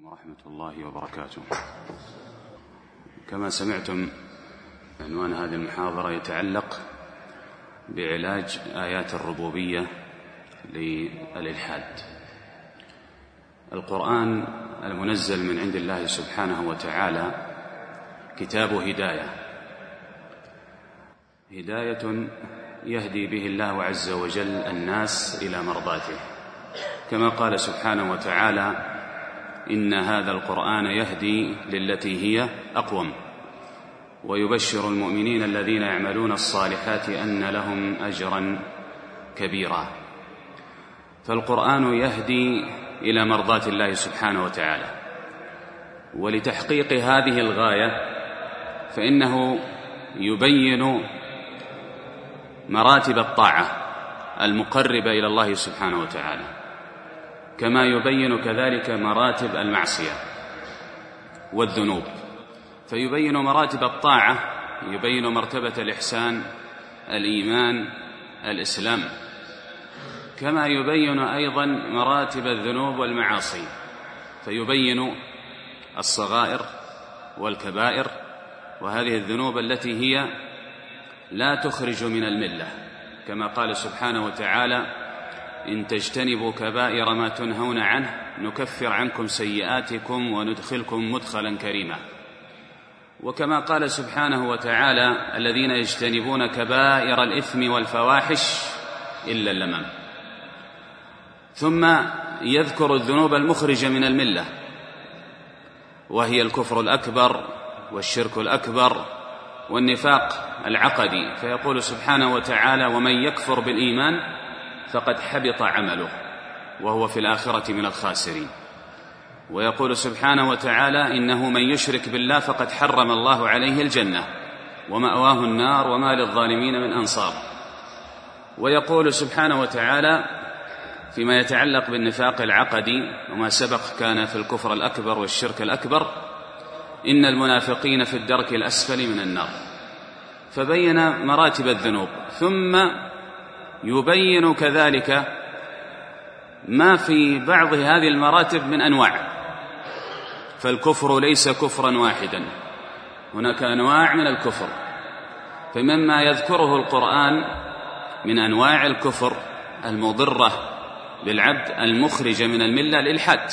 ورحمة الله وبركاته. كما سمعتم، عنوان هذه المحاضرة يتعلق بعلاج آيات الربوبية للإلحاد. القرآن المنزل من عند الله سبحانه وتعالى كتاب هداية يهدي به الله عز وجل الناس إلى مرضاته، كما قال سبحانه وتعالى: إن هذا القرآن يهدي للتي هي أقوم ويبشر المؤمنين الذين يعملون الصالحات أن لهم أجرا كبيرا. فالقرآن يهدي إلى مرضاة الله سبحانه وتعالى، ولتحقيق هذه الغاية فإنه يبين مراتب الطاعة المقربة إلى الله سبحانه وتعالى، كما يبين كذلك مراتب المعصية والذنوب. فيبين مراتب الطاعة، يبين مرتبة الإحسان، الإيمان، الإسلام، كما يبين أيضا مراتب الذنوب والمعاصي، فيبين الصغائر والكبائر، وهذه الذنوب التي هي لا تخرج من الملة، كما قال سبحانه وتعالى: إن تجتنبوا كبائر ما تنهون عنه نكفر عنكم سيئاتكم وندخلكم مدخلا كريما. وكما قال سبحانه وتعالى: الذين يجتنبون كبائر الإثم والفواحش إلا اللمم. ثم يذكر الذنوب المخرجة من الملة، وهي الكفر الأكبر والشرك الأكبر والنفاق العقدي، فيقول سبحانه وتعالى: ومن يكفر بالإيمان فقد حبط عمله وهو في الآخرة من الخاسرين. ويقول سبحانه وتعالى: إنه من يشرك بالله فقد حرم الله عليه الجنة ومأواه النار وما للظالمين من أنصار. ويقول سبحانه وتعالى فيما يتعلق بالنفاق العقدي وما سبق كان في الكفر الأكبر والشرك الأكبر: إن المنافقين في الدرك الأسفل من النار. فبين مراتب الذنوب، ثم يبين كذلك ما في بعض هذه المراتب من أنواع. فالكفر ليس كفرا واحدا، هناك أنواع من الكفر. فمما يذكره القرآن من أنواع الكفر المضرة بالعبد المخرجة من الملة الإلحاد،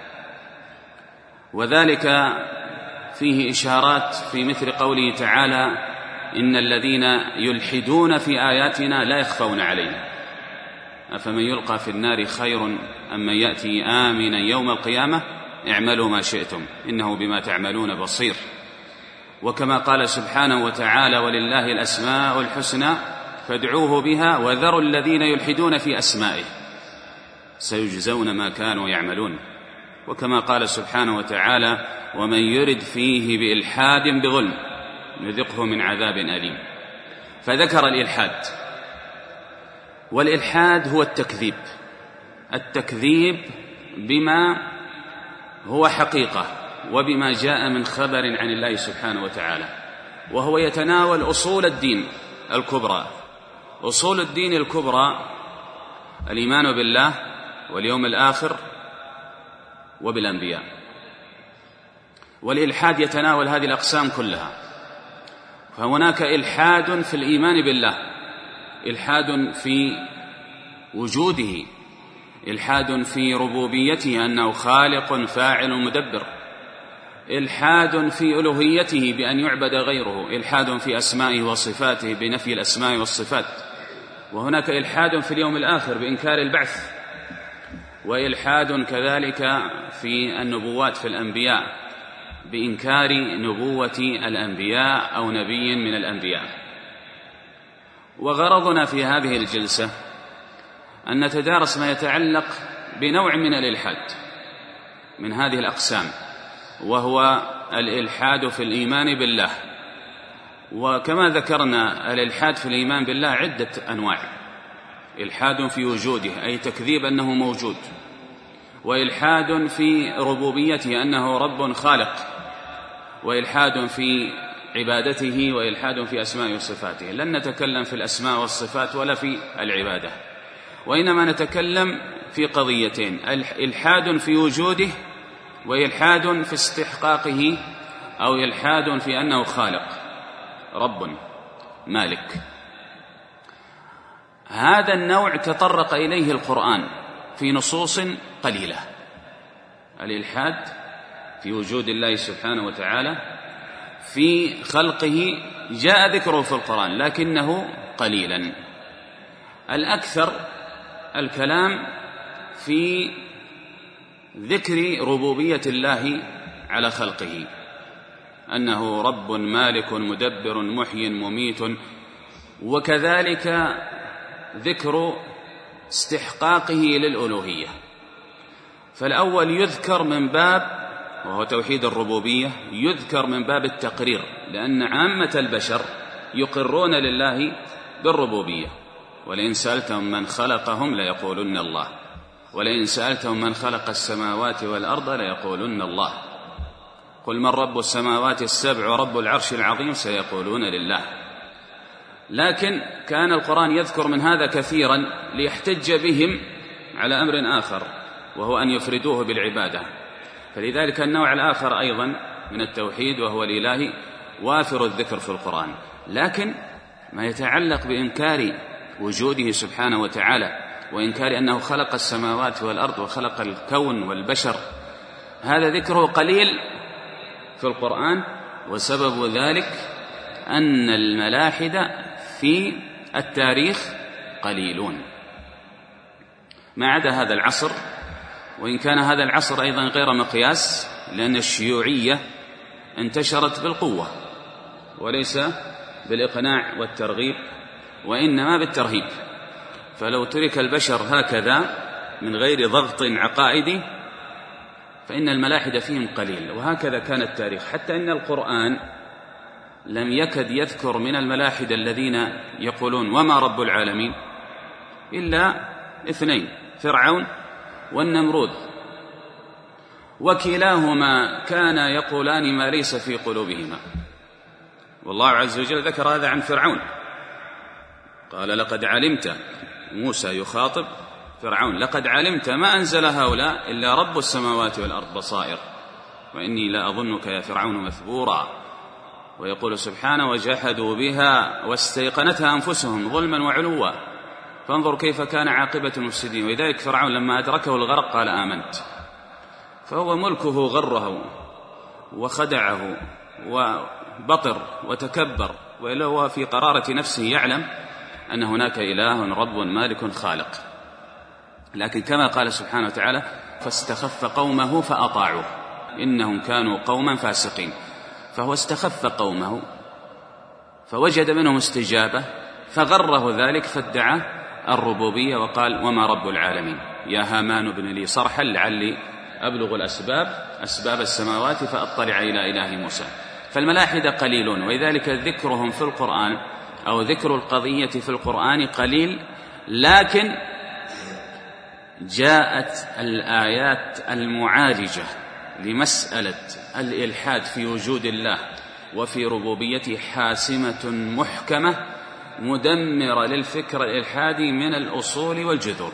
وذلك فيه إشارات في مثل قوله تعالى: إن الذين يلحدون في آياتنا لا يخفون علينا أفمن يلقى في النار خير أم من يأتي آمنا يوم القيامة اعملوا ما شئتم إنه بما تعملون بصير. وكما قال سبحانه وتعالى: ولله الأسماء الحسنى فادعوه بها وذروا الذين يلحدون في أسمائه سيجزون ما كانوا يعملون. وكما قال سبحانه وتعالى: ومن يرد فيه بإلحاد بظلم نذقه من عذاب أليم. فذكر الإلحاد، والإلحاد هو التكذيب بما هو حقيقة وبما جاء من خبر عن الله سبحانه وتعالى، وهو يتناول أصول الدين الكبرى. أصول الدين الكبرى: الإيمان بالله واليوم الآخر وبالأنبياء. والإلحاد يتناول هذه الأقسام كلها. فهناك إلحاد في الإيمان بالله، إلحاد في وجوده، إلحاد في ربوبيته أنه خالق فاعل مدبر، إلحاد في ألوهيته بأن يعبد غيره، إلحاد في أسمائه وصفاته بنفي الأسماء والصفات، وهناك إلحاد في اليوم الآخر بإنكار البعث، وإلحاد كذلك في النبوات في الأنبياء بإنكار نبوة الأنبياء أو نبي من الأنبياء. وغرضنا في هذه الجلسة أن نتدارس ما يتعلق بنوع من الإلحاد من هذه الأقسام، وهو الإلحاد في الإيمان بالله. وكما ذكرنا الإلحاد في الإيمان بالله عدة أنواع: إلحاد في وجوده أي تكذيب أنه موجود، وإلحاد في ربوبيته أنه رب خالق، وإلحاد في عبادته، وإلحاد في أسماء وصفاته. لن نتكلم في الأسماء والصفات ولا في العبادة، وإنما نتكلم في قضيتين: إلحاد في وجوده وإلحاد في استحقاقه أو إلحاد في أنه خالق رب مالك. هذا النوع تطرق إليه القرآن في نصوص قليلة. الإلحاد في وجود الله سبحانه وتعالى في خلقه جاء ذكره في القرآن لكنه قليلا. الأكثر الكلام في ذكر ربوبية الله على خلقه، أنه رب مالك مدبر محيي مميت، وكذلك ذكر استحقاقه للألوهية. فالأول يذكر من باب، وهو توحيد الربوبية، يذكر من باب التقرير، لأن عامة البشر يقرون لله بالربوبية. ولئن سألتهم من خلقهم ليقولن الله، ولئن سألتهم من خلق السماوات والأرض ليقولن الله، قل من رب السماوات السبع ورب العرش العظيم سيقولون لله. لكن كان القرآن يذكر من هذا كثيرا ليحتج بهم على أمر آخر، وهو أن يفردوه بالعبادة. فلذلك النوع الآخر أيضا من التوحيد وهو الإله وافر الذكر في القرآن. لكن ما يتعلق بإنكار وجوده سبحانه وتعالى وإنكار أنه خلق السماوات والأرض وخلق الكون والبشر، هذا ذكره قليل في القرآن. وسبب ذلك أن الملاحدة في التاريخ قليلون ما عدا هذا العصر، وإن كان هذا العصر أيضا غير مقياس، لأن الشيوعية انتشرت بالقوة وليس بالإقناع والترغيب، وإنما بالترهيب. فلو ترك البشر هكذا من غير ضغط عقائدي فإن الملاحدة فيهم قليل. وهكذا كان التاريخ، حتى إن القرآن لم يكد يذكر من الملاحدة الذين يقولون وما رب العالمين إلا اثنين، فرعون والنمرود، وكلاهما كان يقولان ما ليس في قلوبهما. والله عز وجل ذكر هذا عن فرعون، قال لقد علمت، موسى يخاطب فرعون، لقد علمت ما أنزل هؤلاء إلا رب السماوات والأرض بصائر وإني لا أظنك يا فرعون مثبورا. ويقول سبحانه وجحدوا بها واستيقنتها أنفسهم ظلما وعلوا فانظر كيف كان عاقبة المفسدين. ولذلك فرعون لما أدركه الغرق قال آمنت. فهو ملكه غره وخدعه وبطر وتكبر، وإلا هو في قرارة نفسه يعلم أن هناك إله رب مالك خالق. لكن كما قال سبحانه وتعالى فاستخف قومه فأطاعوه إنهم كانوا قوما فاسقين. فهو استخف قومه فوجد منهم استجابة فغره ذلك فادعى الربوبية وقال وما رب العالمين يا هامان ابن لي صرحا لعلي أبلغ أسباب السماوات فأطلع إلى إله موسى. فالملاحدة قليلون، ولذلك ذكرهم في القرآن أو ذكر القضية في القرآن قليل. لكن جاءت الآيات المعالجة لمسألة الإلحاد في وجود الله وفي ربوبيته حاسمة محكمة مدمرة للفكر الإلحادي من الأصول والجذور.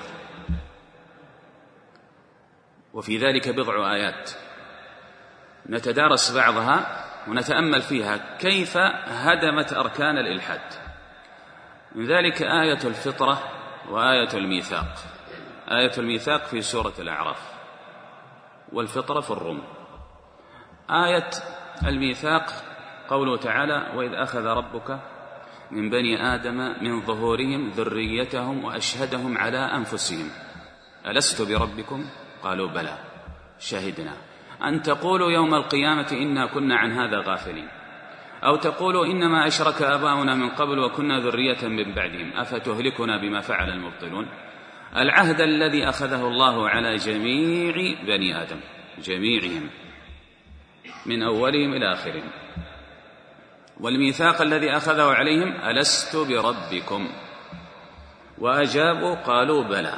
وفي ذلك بضع آيات نتدارس بعضها ونتأمل فيها كيف هدمت أركان الإلحاد. من ذلك آية الفطرة وآية الميثاق. آية الميثاق في سورة الأعراف، والفطرة في الروم. آية الميثاق قوله تعالى وإذ أخذ ربك من بني آدم من ظهورهم ذريتهم وأشهدهم على أنفسهم ألست بربكم قالوا بلى شهدنا أن تقولوا يوم القيامة إنا كنا عن هذا غافلين أو تقولوا إنما أشرك آباؤنا من قبل وكنا ذرية من بعدهم أفتهلكنا بما فعل المبطلون. العهد الذي أخذه الله على جميع بني آدم جميعهم من أولهم إلى آخرهم، والميثاق الذي أخذه عليهم ألست بربكم وأجابوا قالوا بلى.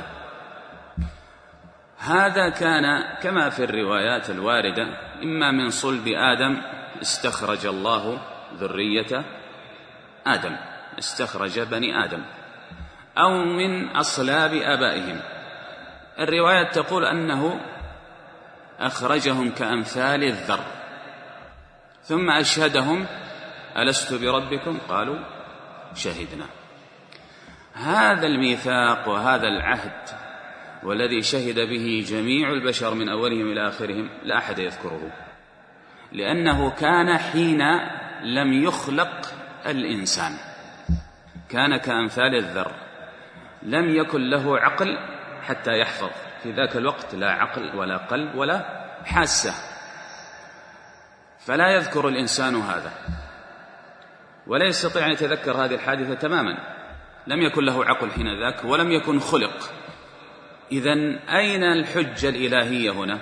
هذا كان كما في الروايات الواردة إما من صلب آدم استخرج الله ذرية آدم، استخرج بني آدم، أو من أصلاب آبائهم. الرواية تقول أنه أخرجهم كأمثال الذر ثم أشهدهم ألست بربكم قالوا شهدنا. هذا الميثاق وهذا العهد والذي شهد به جميع البشر من أولهم إلى آخرهم لا أحد يذكره، لأنه كان حين لم يخلق الإنسان، كان كأمثال الذر، لم يكن له عقل حتى يحفظ، في ذاك الوقت لا عقل ولا قلب ولا حاسة، فلا يذكر الإنسان هذا ولا يستطيع أن يتذكر هذه الحادثة تماما، لم يكن له عقل حين ذاك ولم يكن خلق. إذن أين الحجة الإلهية هنا؟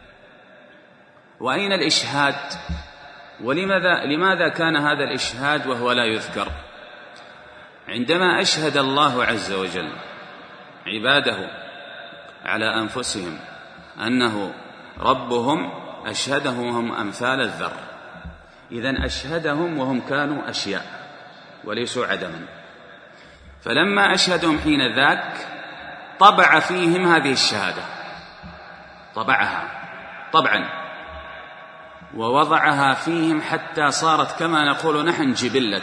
وأين الإشهاد؟ لماذا كان هذا الإشهاد وهو لا يذكر؟ عندما أشهد الله عز وجل عباده على أنفسهم أنه ربهم أشهدهم وهم أمثال الذر، إذن أشهدهم وهم كانوا أشياء وليسوا عدما، فلما أشهدهم حين ذاك طبع فيهم هذه الشهادة، طبعها طبعا ووضعها فيهم حتى صارت كما نقول نحن جبلة،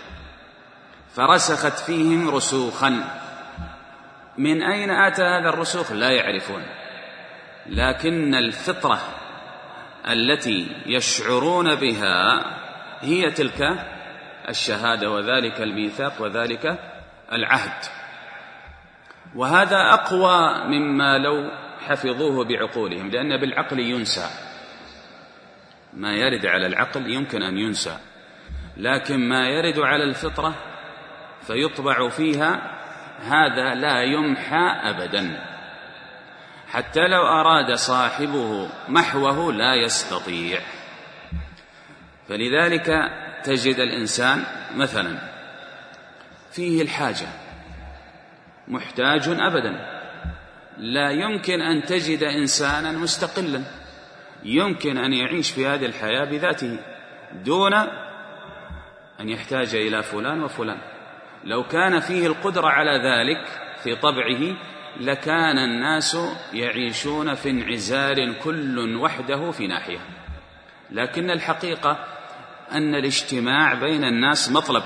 فرسخت فيهم رسوخا. من أين آتى هذا الرسوخ لا يعرفون، لكن الفطرة التي يشعرون بها هي تلك الشهادة وذلك الميثاق وذلك العهد، وهذا أقوى مما لو حفظوه بعقولهم، لأن بالعقل ينسى، ما يرد على العقل يمكن أن ينسى، لكن ما يرد على الفطرة فيطبع فيها هذا لا يمحى أبدا، حتى لو أراد صاحبه محوه لا يستطيع. فلذلك تجد الإنسان مثلا فيه الحاجة محتاج أبدا، لا يمكن أن تجد إنسانا مستقلا يمكن أن يعيش في هذه الحياة بذاته دون أن يحتاج إلى فلان وفلان. لو كان فيه القدرة على ذلك في طبعه لكان الناس يعيشون في انعزال كل وحده في ناحية، لكن الحقيقة أن الاجتماع بين الناس مطلب،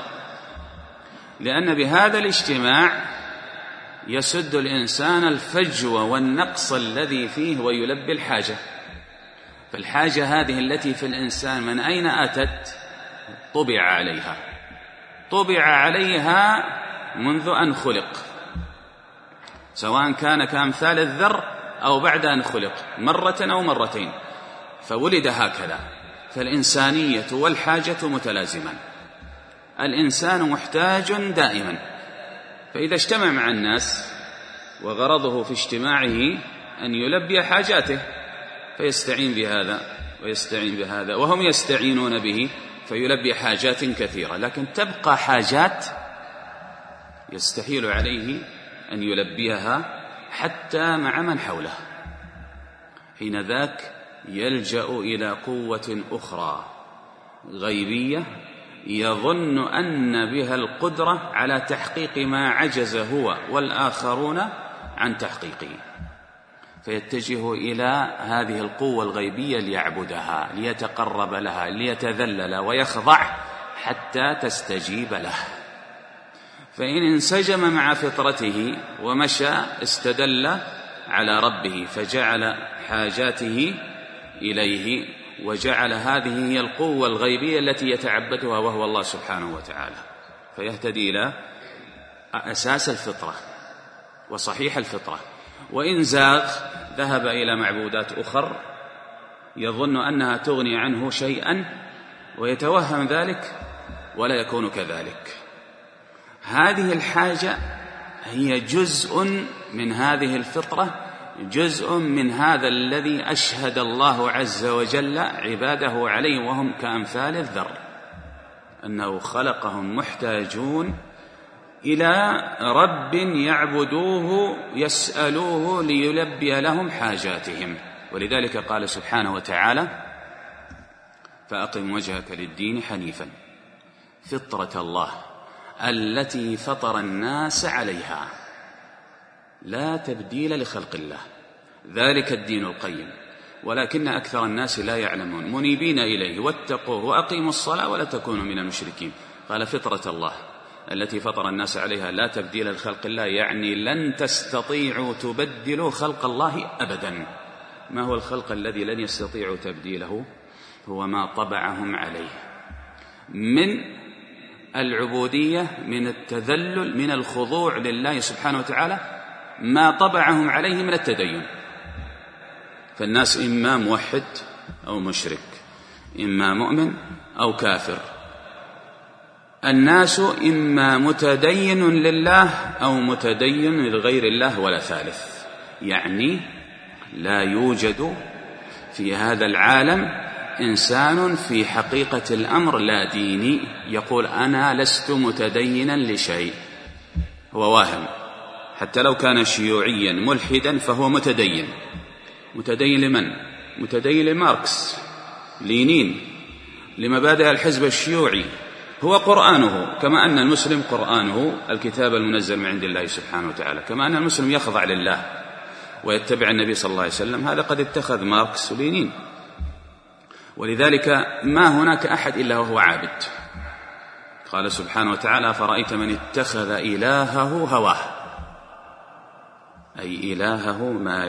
لأن بهذا الاجتماع يسد الإنسان الفجوة والنقص الذي فيه ويلبي الحاجة. فالحاجة هذه التي في الإنسان من أين أتت؟ طبع عليها، طبع عليها منذ أن خلق، سواء كان كأمثال الذر أو بعد أن خلق مرة أو مرتين، فولد هكذا. فالإنسانية والحاجة متلازمان، الإنسان محتاج دائما، فإذا اجتمع مع الناس وغرضه في اجتماعه أن يلبي حاجاته فيستعين بهذا ويستعين بهذا، وهم يستعينون به فيلبي حاجات كثيرة، لكن تبقى حاجات يستحيل عليه أن يلبيها حتى مع من حوله، حين ذاك يلجأ إلى قوة أخرى غيبية يظن أن بها القدرة على تحقيق ما عجز هو والآخرون عن تحقيقه، فيتجه إلى هذه القوة الغيبية ليعبدها، ليتقرب لها، ليتذلل ويخضع حتى تستجيب له. فإن انسجم مع فطرته ومشى استدل على ربه فجعل حاجاته إليه، وجعل هذه هي القوة الغيبية التي يتعبدها وهو الله سبحانه وتعالى، فيهتدي إلى أساس الفطرة وصحيح الفطرة. وإن زاغ ذهب إلى معبودات أخر يظن أنها تغني عنه شيئا ويتوهم ذلك ولا يكون كذلك. هذه الحاجة هي جزء من هذه الفطرة، جزء من هذا الذي أشهد الله عز وجل عباده عليه وهم كأمثال الذر، أنه خلقهم محتاجون إلى رب يعبدوه يسألوه ليلبي لهم حاجاتهم. ولذلك قال سبحانه وتعالى: فأقم وجهك للدين حنيفا فطرة الله التي فطر الناس عليها لا تبديل لخلق الله ذلك الدين القيم ولكن أكثر الناس لا يعلمون. منيبين إليه واتقوه وأقيموا الصلاة ولا تكونوا من المشركين. قال فطرة الله التي فطر الناس عليها لا تبديل لخلق الله، يعني لن تستطيعوا تبدلوا خلق الله أبدا. ما هو الخلق الذي لن يستطيعوا تبديله؟ هو ما طبعهم عليه من العبودية، من التذلل، من الخضوع لله سبحانه وتعالى، ما طبعهم عليه من التدين. فالناس إما موحد أو مشرك، إما مؤمن أو كافر. الناس إما متدين لله أو متدين لغير الله ولا ثالث. يعني لا يوجد في هذا العالم إنسان في حقيقة الأمر لا ديني يقول أنا لست متدينا لشيء، هو واهم. حتى لو كان شيوعيا ملحدا فهو متدين. متدين لمن؟ متدين لماركس، لينين، لمبادئ الحزب الشيوعي. هو قرآنه، كما أن المسلم قرآنه الكتاب المنزل من عند الله سبحانه وتعالى، كما أن المسلم يخضع لله ويتبع النبي صلى الله عليه وسلم. هذا قد اتخذ ماركس ولينين. ولذلك ما هناك أحد إلا وهو عابد. قال سبحانه وتعالى فرأيت من اتخذ إلهه هواه، أي إلهه ما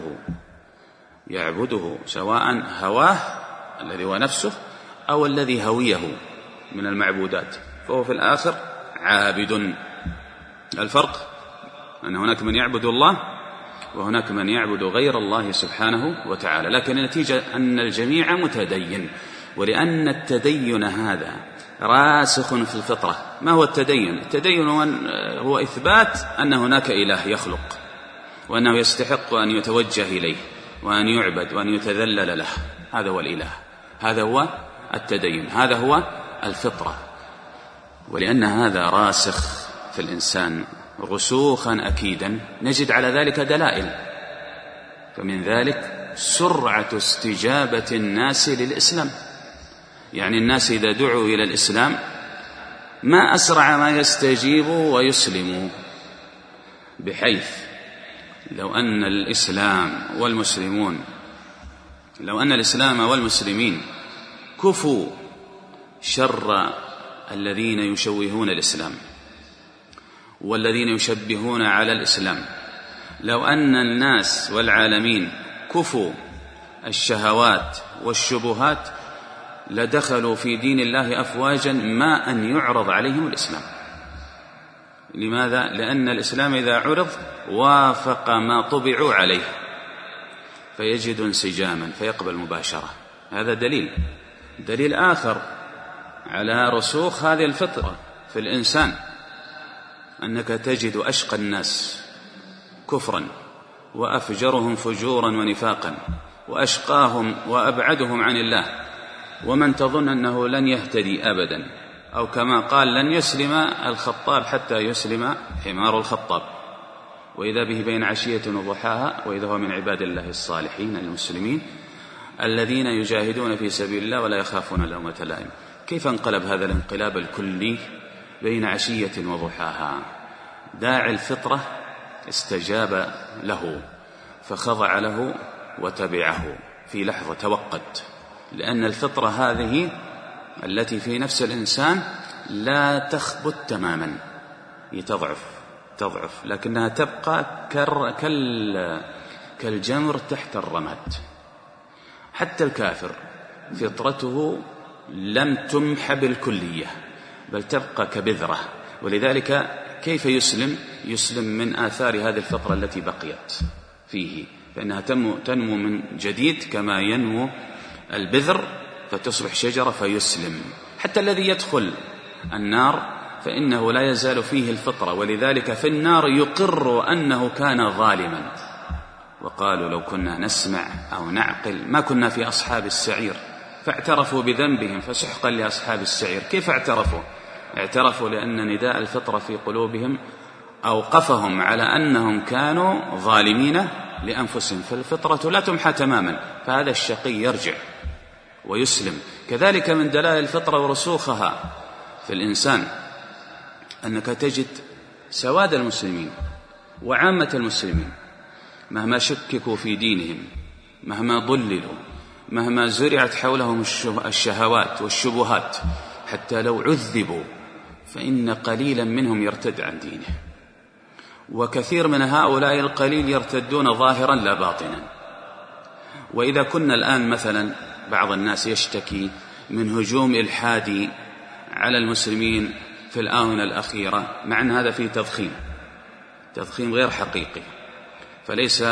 يعبده سواء هواه الذي هو نفسه أو الذي هويه من المعبودات، فهو في الآخر عابد. الفرق أن هناك من يعبد الله وهناك من يعبد غير الله سبحانه وتعالى، لكن النتيجة أن الجميع متدين. ولأن التدين هذا راسخ في الفطرة. ما هو التدين؟ التدين هو إثبات أن هناك إله يخلق، وأنه يستحق أن يتوجه إليه وأن يعبد وأن يتذلل له. هذا هو الإله، هذا هو التدين، هذا هو الفطرة. ولأن هذا راسخ في الإنسان رسوخا أكيدا نجد على ذلك دلائل. فمن ذلك سرعة استجابة الناس للإسلام. يعني الناس إذا دعوا إلى الإسلام ما أسرع ما يستجيبوا ويسلموا، بحيث لو أن الإسلام والمسلمين كفوا شر الذين يشوهون الإسلام والذين يشبهون على الإسلام، لو أن الناس والعالمين كفوا الشهوات والشبهات لدخلوا في دين الله أفواجا ما أن يعرض عليهم الإسلام. لماذا؟ لأن الإسلام إذا عرض وافق ما طبعوا عليه فيجد انسجاما فيقبل مباشرة. هذا دليل آخر على رسوخ هذه الفطرة في الإنسان، أنك تجد أشقى الناس كفرا وأفجرهم فجورا ونفاقا وأشقاهم وأبعدهم عن الله، ومن تظن أنه لن يهتدي أبدا، أو كما قال لن يسلم الخطاب حتى يسلم حمار الخطاب، وإذا به بين عشية وضحاها، وإذا هو من عباد الله الصالحين المسلمين الذين يجاهدون في سبيل الله ولا يخافون لومة لائم. كيف انقلب هذا الانقلاب الكلي بين عشية وضحاها؟ داعي الفطرة استجاب له فخضع له وتبعه في لحظة، توقد. لأن الفطرة هذه التي في نفس الإنسان لا تخبت تماما، تضعف، لكنها تبقى كالجمر تحت الرماد. حتى الكافر فطرته لم تمح بالكلية بل تبقى كبذرة. ولذلك كيف يسلم من آثار هذه الفطرة التي بقيت فيه؟ فإنها تنمو من جديد كما ينمو البذر فتصبح شجرة فيسلم. حتى الذي يدخل النار فإنه لا يزال فيه الفطرة، ولذلك في النار يقر أنه كان ظالما، وقالوا لو كنا نسمع أو نعقل ما كنا في أصحاب السعير، فاعترفوا بذنبهم فسحقا لأصحاب السعير. كيف اعترفوا لأن نداء الفطرة في قلوبهم أوقفهم على أنهم كانوا ظالمين لأنفسهم، فالفطرة لا تمحى تماما، فهذا الشقي يرجع ويسلم. كذلك من دلائل الفطرة ورسوخها في الإنسان أنك تجد سواد المسلمين وعامة المسلمين مهما شككوا في دينهم مهما ضللوا، مهما زرعت حولهم الشهوات والشبهات، حتى لو عذبوا فإن قليلا منهم يرتد عن دينه، وكثير من هؤلاء القليل يرتدون ظاهرا لا باطنا. وإذا كنا الآن مثلا بعض الناس يشتكي من هجوم إلحادي على المسلمين في الآونة الأخيرة، مع أن هذا فيه تضخيم غير حقيقي، فليس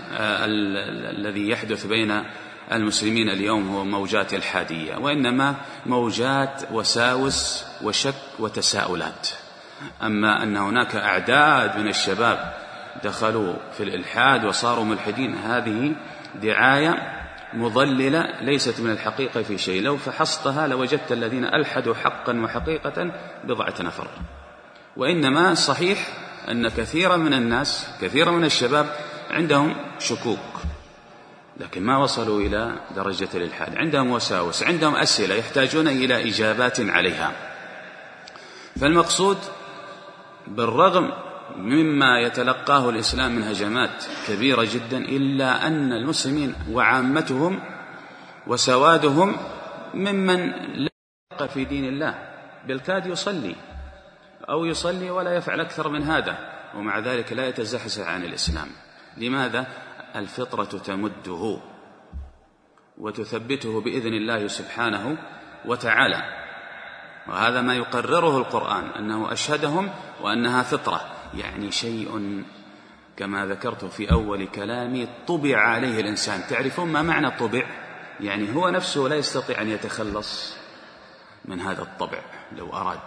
الذي يحدث بين المسلمين اليوم هو موجات إلحادية، وإنما موجات وساوس وشك وتساؤلات. أما أن هناك أعداد من الشباب دخلوا في الإلحاد وصاروا ملحدين، هذه دعاية مضللة ليست من الحقيقة في شيء. لو فحصتها لوجدت الذين ألحدوا حقا وحقيقة بضعة نفر. وإنما صحيح أن كثيرا من الناس، كثيرا من الشباب عندهم شكوك، لكن ما وصلوا إلى درجة الإلحاد. عندهم وساوس، عندهم أسئلة يحتاجون إلى إجابات عليها. فالمقصود بالرغم مما يتلقاه الإسلام من هجمات كبيرة جدا، إلا أن المسلمين وعامتهم وسوادهم ممن لا يفقه في دين الله، بالكاد يصلي أو يصلي ولا يفعل أكثر من هذا، ومع ذلك لا يتزحزح عن الإسلام. لماذا؟ الفطرة تمده وتثبته بإذن الله سبحانه وتعالى، وهذا ما يقرره القرآن، أنه أشهدهم وأنها فطرة، يعني شيء كما ذكرت في أول كلامي طبع عليه الإنسان. تعرفون ما معنى طبع؟ يعني هو نفسه لا يستطيع أن يتخلص من هذا الطبع لو أراد،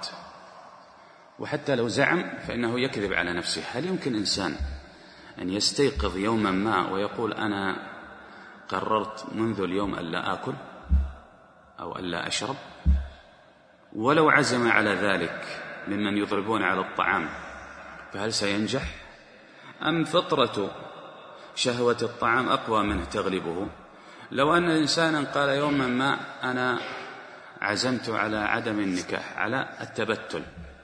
وحتى لو زعم فإنه يكذب على نفسه. هل يمكن إنسان أن يستيقظ يوما ما ويقول أنا قررت منذ اليوم ألا آكل أو ألا أشرب؟ ولو عزم على ذلك ممن يضربون على الطعام، فهل سينجح؟ أم فطرة شهوة الطعام أقوى منه تغلبه؟ لو أن إنسانا قال يوما ما أنا عزمت على عدم النكاح، على التبتل،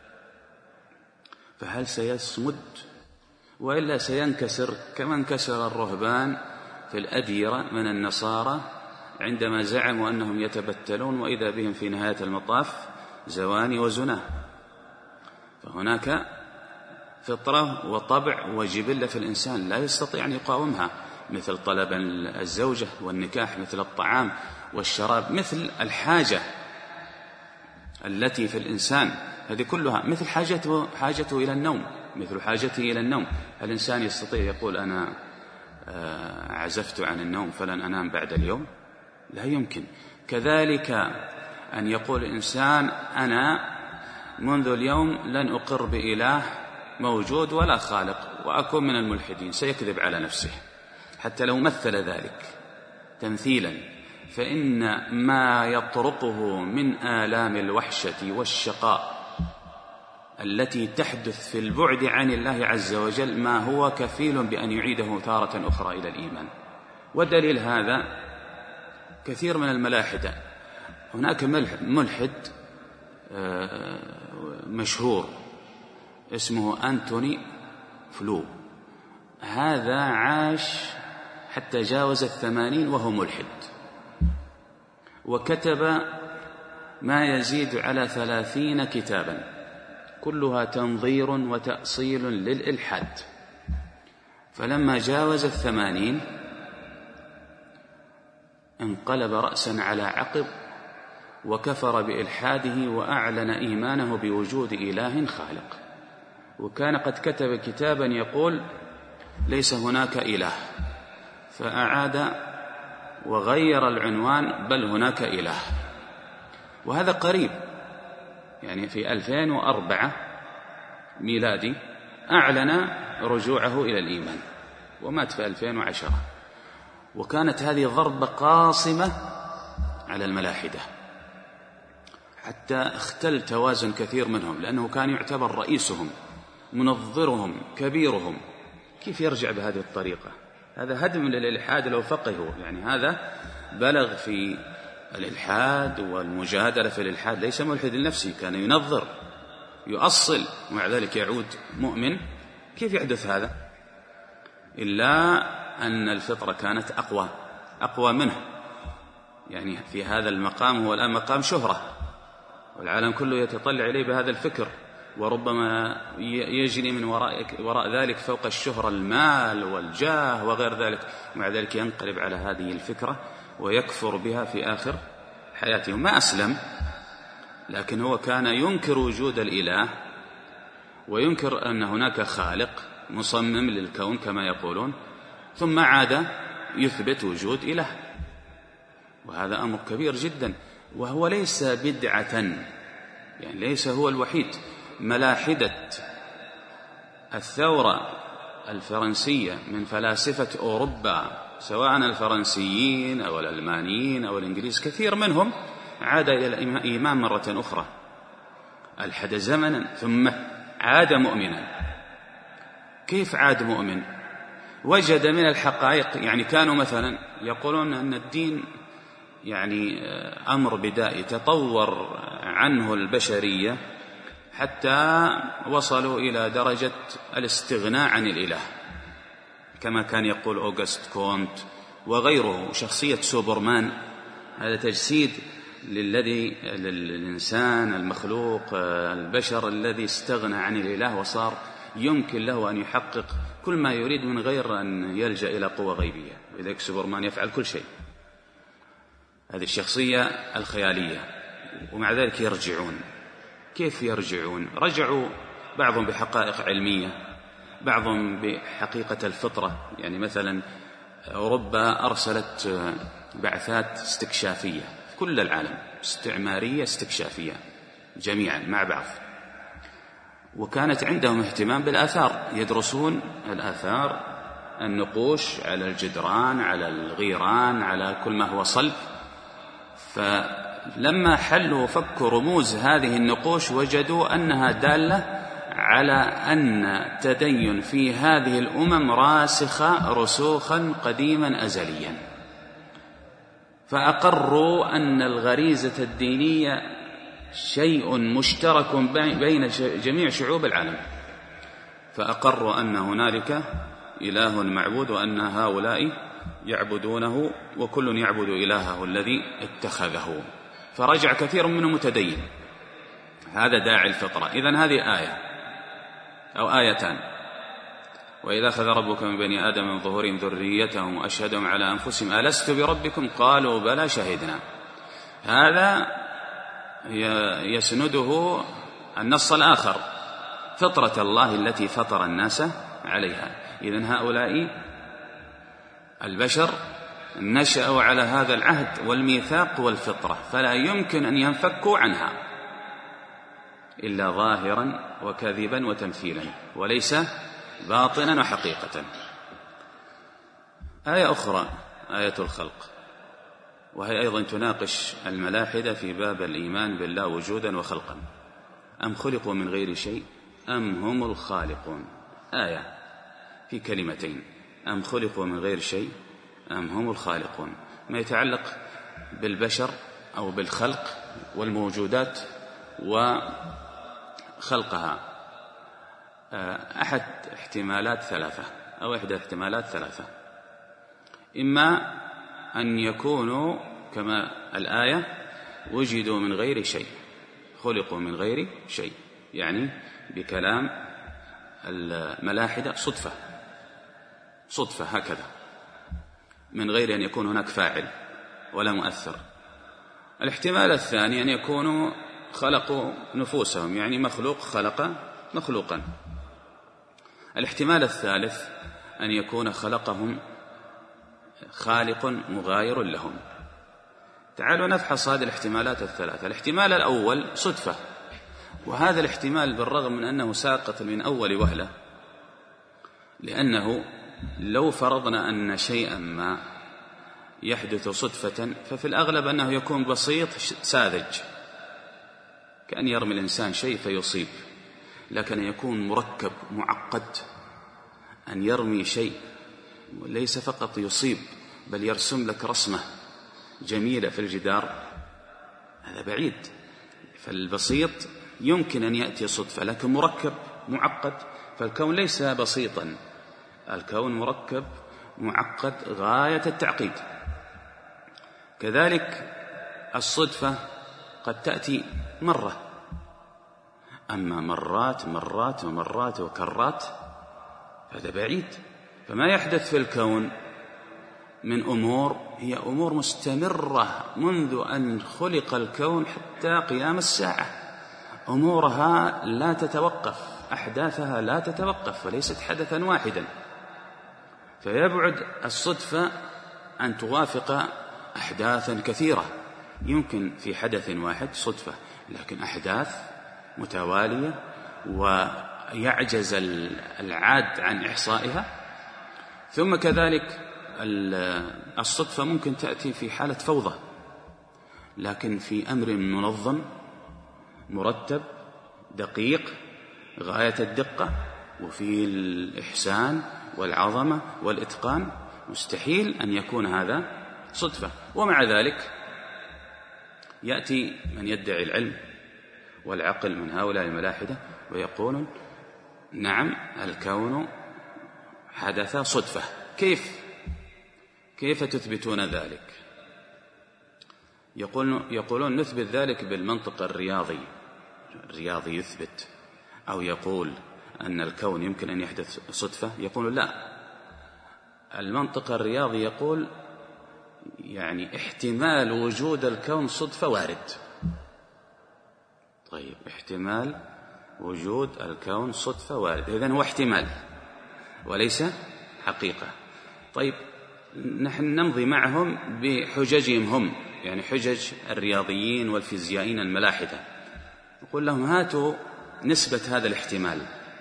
فهل سيصمد وإلا سينكسر كما انكسر الرهبان في الأديرة من النصارى عندما زعموا أنهم يتبتلون وإذا بهم في نهاية المطاف زواني وزنا؟ فهناك فطرة وطبع وجبلة في الإنسان لا يستطيع أن يقاومها، مثل طلب الزوجة والنكاح، مثل الطعام والشراب، مثل الحاجة التي في الإنسان، هذه كلها مثل حاجته إلى النوم، مثل حاجته إلى النوم. الإنسان يستطيع يقول أنا عزفت عن النوم فلن أنام بعد اليوم؟ لا يمكن. كذلك أن يقول الإنسان أنا منذ اليوم لن أقر بإله موجود ولا خالق وأكون من الملحدين، سيكذب على نفسه. حتى لو مثل ذلك تمثيلا، فإن ما يطرقه من آلام الوحشة والشقاء التي تحدث في البعد عن الله عز وجل ما هو كفيل بأن يعيده تارة أخرى إلى الإيمان. ودليل هذا كثير من الملاحدة. هناك ملحد مشهور اسمه أنتوني فلو، هذا عاش حتى جاوز 80 وهو ملحد، وكتب ما يزيد على 30 كتابا كلها تنظير وتأصيل للإلحاد. فلما جاوز 80 انقلب رأسا على عقب وكفر بإلحاده وأعلن إيمانه بوجود إله خالق. وكان قد كتب كتابا يقول ليس هناك إله، فأعاد وغير العنوان بل هناك إله. وهذا قريب، يعني في 2004 ميلادي أعلن رجوعه إلى الإيمان ومات في 2010. وكانت هذه ضربة قاصمة على الملاحدة، حتى اختل توازن كثير منهم، لأنه كان يعتبر رئيسهم منظرهم كبيرهم. كيف يرجع بهذه الطريقة؟ هذا هدم للإلحاد لو فقهوا، يعني هذا بلغ في الإلحاد والمجادلة في الإلحاد، ليس ملحد لنفسه، كان ينظر يؤصل ومع ذلك يعود مؤمن. كيف يحدث هذا؟ إلا أن الفطرة كانت أقوى منه، يعني في هذا المقام هو الآن مقام شهرة والعالم كله يتطلع إليه بهذا الفكر، وربما يجري من وراء ذلك فوق الشهرة المال والجاه وغير ذلك، ومع ذلك ينقلب على هذه الفكرة ويكفر بها في آخر حياته. ما أسلم، لكن هو كان ينكر وجود الإله وينكر أن هناك خالق مصمم للكون كما يقولون، ثم عاد يثبت وجود إله، وهذا أمر كبير جدا. وهو ليس بدعة، يعني ليس هو الوحيد. ملاحدة الثورة الفرنسية من فلاسفة أوروبا، سواء الفرنسيين أو الألمانيين أو الإنجليز، كثير منهم عاد إلى الإيمان مرة أخرى، ألحد زمنا ثم عاد مؤمنا. كيف عاد مؤمن؟ وجد من الحقائق، يعني كانوا مثلا يقولون أن الدين يعني أمر بدائي تطور عنه البشرية حتى وصلوا إلى درجة الاستغناء عن الإله، كما كان يقول أوغست كونت وغيره. شخصية سوبرمان هذا تجسيد للإنسان المخلوق البشر الذي استغنى عن الإله وصار يمكن له أن يحقق كل ما يريد من غير أن يلجأ إلى قوة غيبية، لذلك سوبرمان يفعل كل شيء. هذه الشخصية الخيالية، ومع ذلك يرجعون. كيف يرجعون؟ رجعوا بعضهم بحقائق علمية، بعضهم بحقيقة الفطرة. يعني مثلا أوروبا أرسلت بعثات استكشافية في كل العالم، استعمارية استكشافية جميعا مع بعض، وكانت عندهم اهتمام بالآثار، يدرسون الآثار، النقوش على الجدران، على الغيران، على كل ما هو صلب. فلما حلوا وفكوا رموز هذه النقوش وجدوا أنها دالة على أن التدين في هذه الأمم راسخة رسوخا قديما أزليا، فأقروا أن الغريزة الدينية شيء مشترك بين جميع شعوب العالم، فأقروا أن هنالك إله معبود وأن هؤلاء يعبدونه وكل يعبد إلهه الذي اتخذه. فرجع كثير منهم متدين. هذا داعي الفطرة. إذن هذه آية أو آيتان: وإذا أخذ ربك من بني آدم من ظهورهم ذريتهم وأشهدهم على أنفسهم ألست بربكم قالوا بلى شهدنا. هذا يسنده النص الآخر: فطرة الله التي فطر الناس عليها. إذن هؤلاء البشر نشأوا على هذا العهد والميثاق والفطرة، فلا يمكن أن ينفكوا عنها إلا ظاهرا وكذبا وتمثيلا، وليس باطنا وحقيقة. آية أخرى آية الخلق، وهي أيضا تناقش الملاحدة في باب الإيمان بالله وجودا وخلقا. أم خلقوا من غير شيء أم هم الخالقون. آية في كلمتين: أم خلقوا من غير شيء أم هم الخالقون. ما يتعلق بالبشر أو بالخلق والموجودات وخلقها أحد احتمالات ثلاثة أو إحدى احتمالات ثلاثة: إما أن يكونوا كما الآية وجدوا من غير شيء، خلقوا من غير شيء، يعني بكلام الملاحدة صدفة هكذا، من غير أن يكون هناك فاعل ولا مؤثر. الاحتمال الثاني أن يكونوا خلقوا نفوسهم، يعني مخلوق خلق مخلوقا. الاحتمال الثالث أن يكون خلقهم خالق مغاير لهم. تعالوا نفحص هذه الاحتمالات الثلاثة. الاحتمال الأول صدفة، وهذا الاحتمال بالرغم من أنه ساقط من أول وهلة، لأنه لو فرضنا أن شيئا ما يحدث صدفة ففي الأغلب أنه يكون بسيط ساذج، كأن يرمي الإنسان شيء فيصيب. لكن يكون مركب معقد، أن يرمي شيء ليس فقط يصيب بل يرسم لك رسمة جميلة في الجدار، هذا بعيد. فالبسيط يمكن أن يأتي صدفة، لكن مركب معقد. فالكون ليس بسيطا، الكون مركب معقد غاية التعقيد. كذلك الصدفة قد تأتي مرة، أما مرات مرات ومرات وكرات هذا بعيد. فما يحدث في الكون من أمور هي أمور مستمرة منذ أن خلق الكون حتى قيام الساعة، أمورها لا تتوقف، أحداثها لا تتوقف، وليست حدثا واحدا. فيبعد الصدفة أن توافق أحداثا كثيرة. يمكن في حدث واحد صدفة، لكن أحداث متوالية ويعجز العاد عن إحصائها. ثم كذلك الصدفة ممكن تأتي في حالة فوضى، لكن في أمر منظم مرتب دقيق غاية الدقة، وفي الإحسان والعظمة والإتقان، مستحيل أن يكون هذا صدفة. ومع ذلك يأتي من يدعي العلم والعقل من هؤلاء الملاحدة ويقولون نعم الكون حدث صدفة. كيف تثبتون ذلك؟ يقولون نثبت ذلك بالمنطق الرياضي يثبت، أو يقول أن الكون يمكن أن يحدث صدفة. يقول لا، المنطق الرياضي يقول يعني احتمال وجود الكون صدفة وارد. طيب، احتمال وجود الكون صدفة وارد، إذن هو احتمال وليس حقيقة. طيب، نحن نمضي معهم بحججهم هم، يعني حجج الرياضيين والفيزيائيين الملاحدة. نقول لهم هاتوا نسبة هذا الاحتمال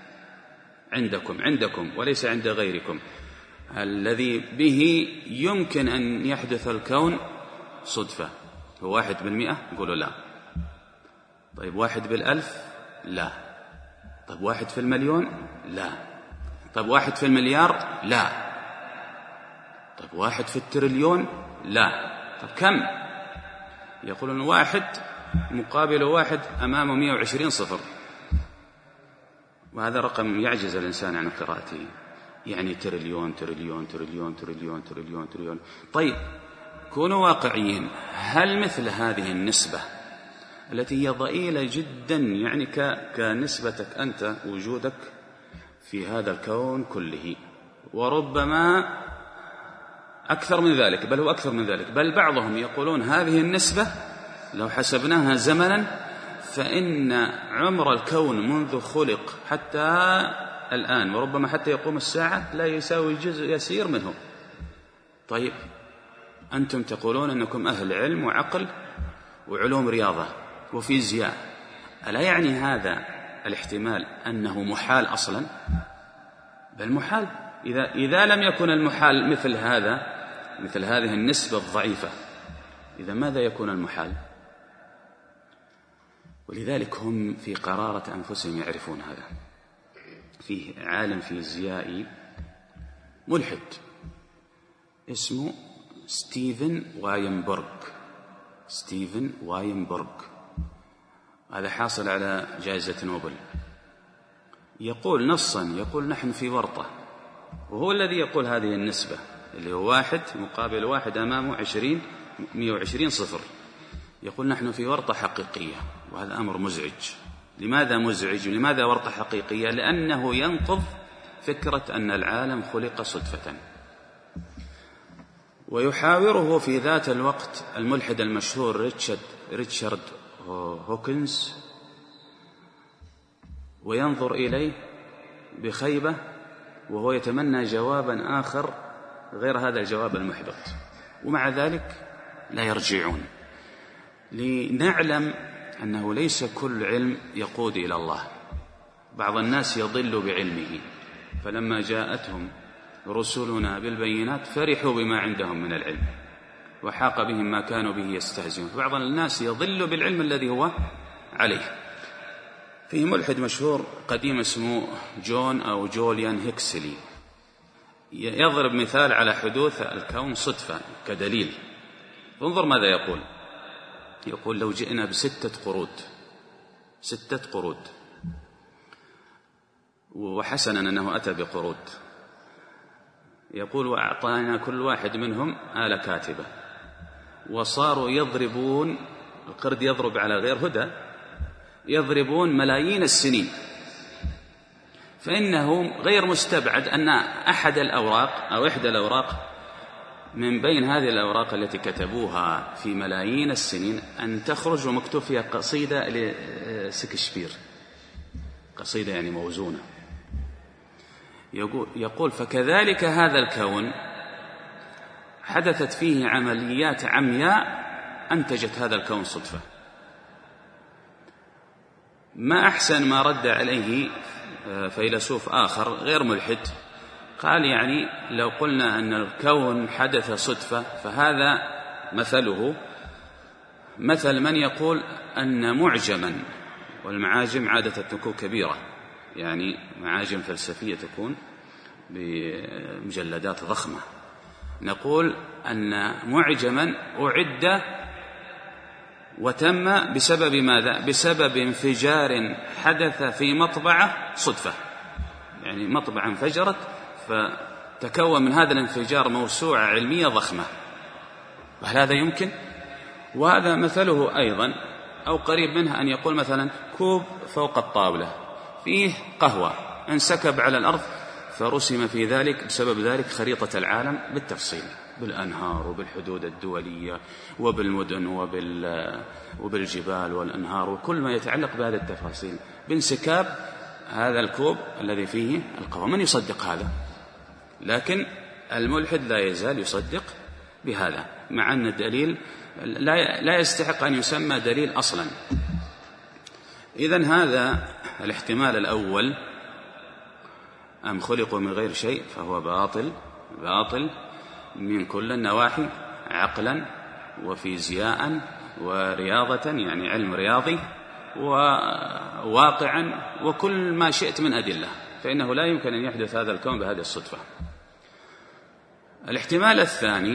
عندكم وليس عند غيركم، الذي به يمكن أن يحدث الكون صدفة. هو 1%؟ يقولوا لا. طيب 1/1000؟ لا. طيب 1/1,000,000؟ لا. طيب 1/1,000,000,000؟ لا. طيب 1/1,000,000,000,000؟ لا. طيب كم؟ يقولون 1 مقابل 1 أمامه 120 صفر، وهذا رقم يعجز الإنسان عن قراءته، يعني تريليون تريليون تريليون تريليون تريليون تريليون. طيب كونوا واقعيين، هل مثل هذه النسبة التي هي ضئيلة جدا، يعني كنسبتك أنت وجودك في هذا الكون كله، وربما أكثر من ذلك، بل هو أكثر من ذلك، بل بعضهم يقولون هذه النسبة لو حسبناها زمنا فإن عمر الكون منذ خلق حتى الآن وربما حتى يقوم الساعة لا يساوي جزء يسير منه. طيب أنتم تقولون أنكم أهل علم وعقل وعلوم رياضة وفيزياء، ألا يعني هذا الاحتمال أنه محال أصلا؟ بل محال. إذا لم يكن المحال مثل هذه النسبة الضعيفة، إذا ماذا يكون المحال؟ ولذلك هم في قرارة أنفسهم يعرفون هذا. فيه عالم فيزيائي ملحد اسمه ستيفن واينبرغ، هذا حاصل على جائزة نوبل. يقول نصا، يقول نحن في ورطة، وهو الذي يقول هذه النسبة اللي هو 1 مقابل 1 أمامه 120 صفر. يقول نحن في ورطة حقيقية، وهذا أمر مزعج. لماذا مزعج؟ لماذا ورطة حقيقية؟ لأنه ينقض فكرة أن العالم خلق صدفة. ويحاوره في ذات الوقت الملحد المشهور ريتشارد هوكنز، وينظر إليه بخيبة، وهو يتمنى جوابا آخر غير هذا الجواب المحبط، ومع ذلك لا يرجعون. لنعلم أنه ليس كل علم يقود إلى الله. بعض الناس يضل بعلمه، فلما جاءتهم رسلنا بالبينات فرحوا بما عندهم من العلم وحاق بهم ما كانوا به يستهزئون. بعض الناس يضل بالعلم الذي هو عليه. فيه ملحد مشهور قديم اسمه جوليان هيكسلي، يضرب مثال على حدوث الكون صدفة كدليل. انظر ماذا يقول لو جئنا ب6 قرود، وحسنا أنه أتى بقرود، يقول وأعطانا كل واحد منهم آلة كاتبة، وصاروا يضربون، القرد يضرب على غير هدى، يضربون ملايين السنين، فإنه غير مستبعد أن أحد الأوراق أو إحدى الأوراق من بين هذه الأوراق التي كتبوها في ملايين السنين أن تخرج ومكتوب فيها قصيدة لشكسبير، قصيدة يعني موزونة. يقول فكذلك هذا الكون حدثت فيه عمليات عمياء أنتجت هذا الكون صدفة. ما أحسن ما رد عليه فيلسوف آخر غير ملحد، قال يعني لو قلنا أن الكون حدث صدفة فهذا مثله مثل من يقول أن معجما، والمعاجم عادة تكون كبيرة، يعني معاجم فلسفية تكون بمجلدات ضخمة، نقول أن معجما أعد وتم بسبب ماذا؟ بسبب انفجار حدث في مطبعة صدفة، يعني مطبعة انفجرت فتكون من هذا الانفجار موسوعة علمية ضخمة. وهل هذا يمكن؟ وهذا مثله أيضا أو قريب منها أن يقول مثلا كوب فوق الطاولة فيه قهوة انسكب على الأرض فرسم في ذلك بسبب ذلك خريطة العالم بالتفصيل، بالأنهار وبالحدود الدولية وبالمدن وبالجبال والأنهار وكل ما يتعلق بهذه التفاصيل بانسكاب هذا الكوب الذي فيه القهوة. من يصدق هذا؟ لكن الملحد لا يزال يصدق بهذا، مع أن الدليل لا يستحق أن يسمى دليل أصلا. إذن هذا الاحتمال الأول، أم خلقوا من غير شيء، فهو باطل من كل النواحي، عقلا وفيزياء ورياضة يعني علم رياضي وواقعا وكل ما شئت من أدلة، فإنه لا يمكن أن يحدث هذا الكون بهذه الصدفة. الاحتمال الثاني،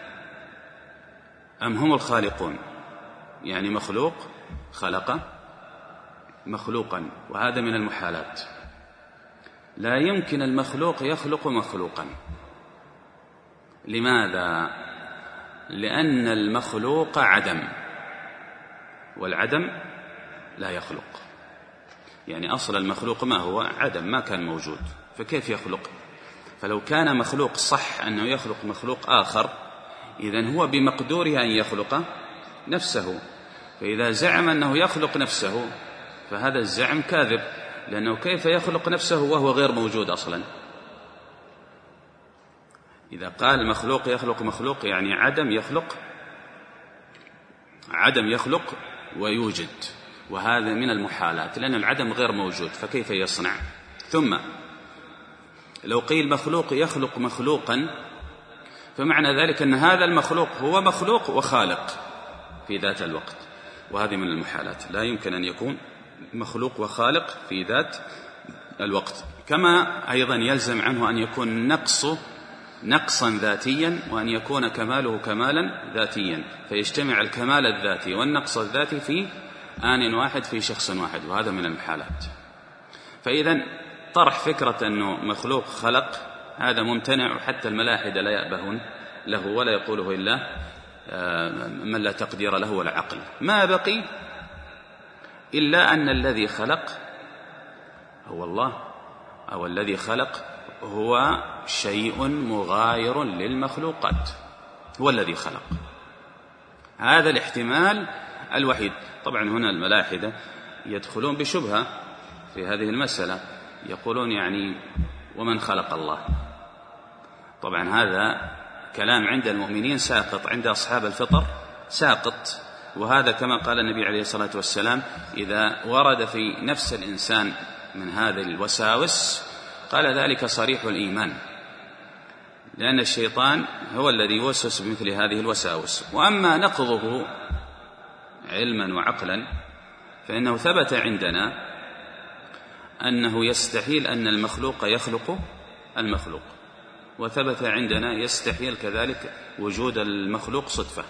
أم هم الخالقون، يعني مخلوق خلق مخلوقا، وهذا من المحالات. لا يمكن المخلوق يخلق مخلوقا. لماذا؟ لأن المخلوق عدم، والعدم لا يخلق. يعني أصل المخلوق ما هو؟ عدم، ما كان موجود، فكيف يخلق؟ فلو كان مخلوق صح أنه يخلق مخلوق آخر، إذن هو بمقدوره أن يخلق نفسه. فإذا زعم أنه يخلق نفسه فهذا الزعم كاذب، لأنه كيف يخلق نفسه وهو غير موجود أصلا؟ إذا قال مخلوق يخلق مخلوق يعني عدم يخلق ويوجد، وهذا من المحالات، لأن العدم غير موجود، فكيف يصنع؟ ثم لو قيل مخلوق يخلق مخلوقا، فمعنى ذلك أن هذا المخلوق هو مخلوق وخالق في ذات الوقت، وهذه من المحالات. لا يمكن أن يكون مخلوق وخالق في ذات الوقت. كما أيضا يلزم عنه أن يكون نقصا ذاتيا، وأن يكون كماله كمالا ذاتيا، فيجتمع الكمال الذاتي والنقص الذاتي في آن واحد في شخص واحد، وهذا من المحالات. فإذا طرح فكرة أنه مخلوق خلق هذا ممتنع، وحتى الملاحدة لا يأبهون له ولا يقوله إلا من لا تقدير له ولا عقل. ما بقي إلا أن الذي خلق هو الله، أو الذي خلق هو شيء مغاير للمخلوقات، هو الذي خلق. هذا الاحتمال الوحيد. طبعا هنا الملاحدة يدخلون بشبهة في هذه المسألة، يقولون يعني ومن خلق الله؟ طبعا هذا كلام عند المؤمنين ساقط، عند أصحاب الفطر ساقط. وهذا كما قال النبي عليه الصلاة والسلام: إذا ورد في نفس الإنسان من هذه الوساوس قال ذلك صريح الإيمان، لأن الشيطان هو الذي يوسوس بمثل هذه الوساوس. وأما نقضه علما وعقلا فإنه ثبت عندنا أنه يستحيل أن المخلوق يخلق المخلوق، وثبت عندنا يستحيل كذلك وجود المخلوق صدفة،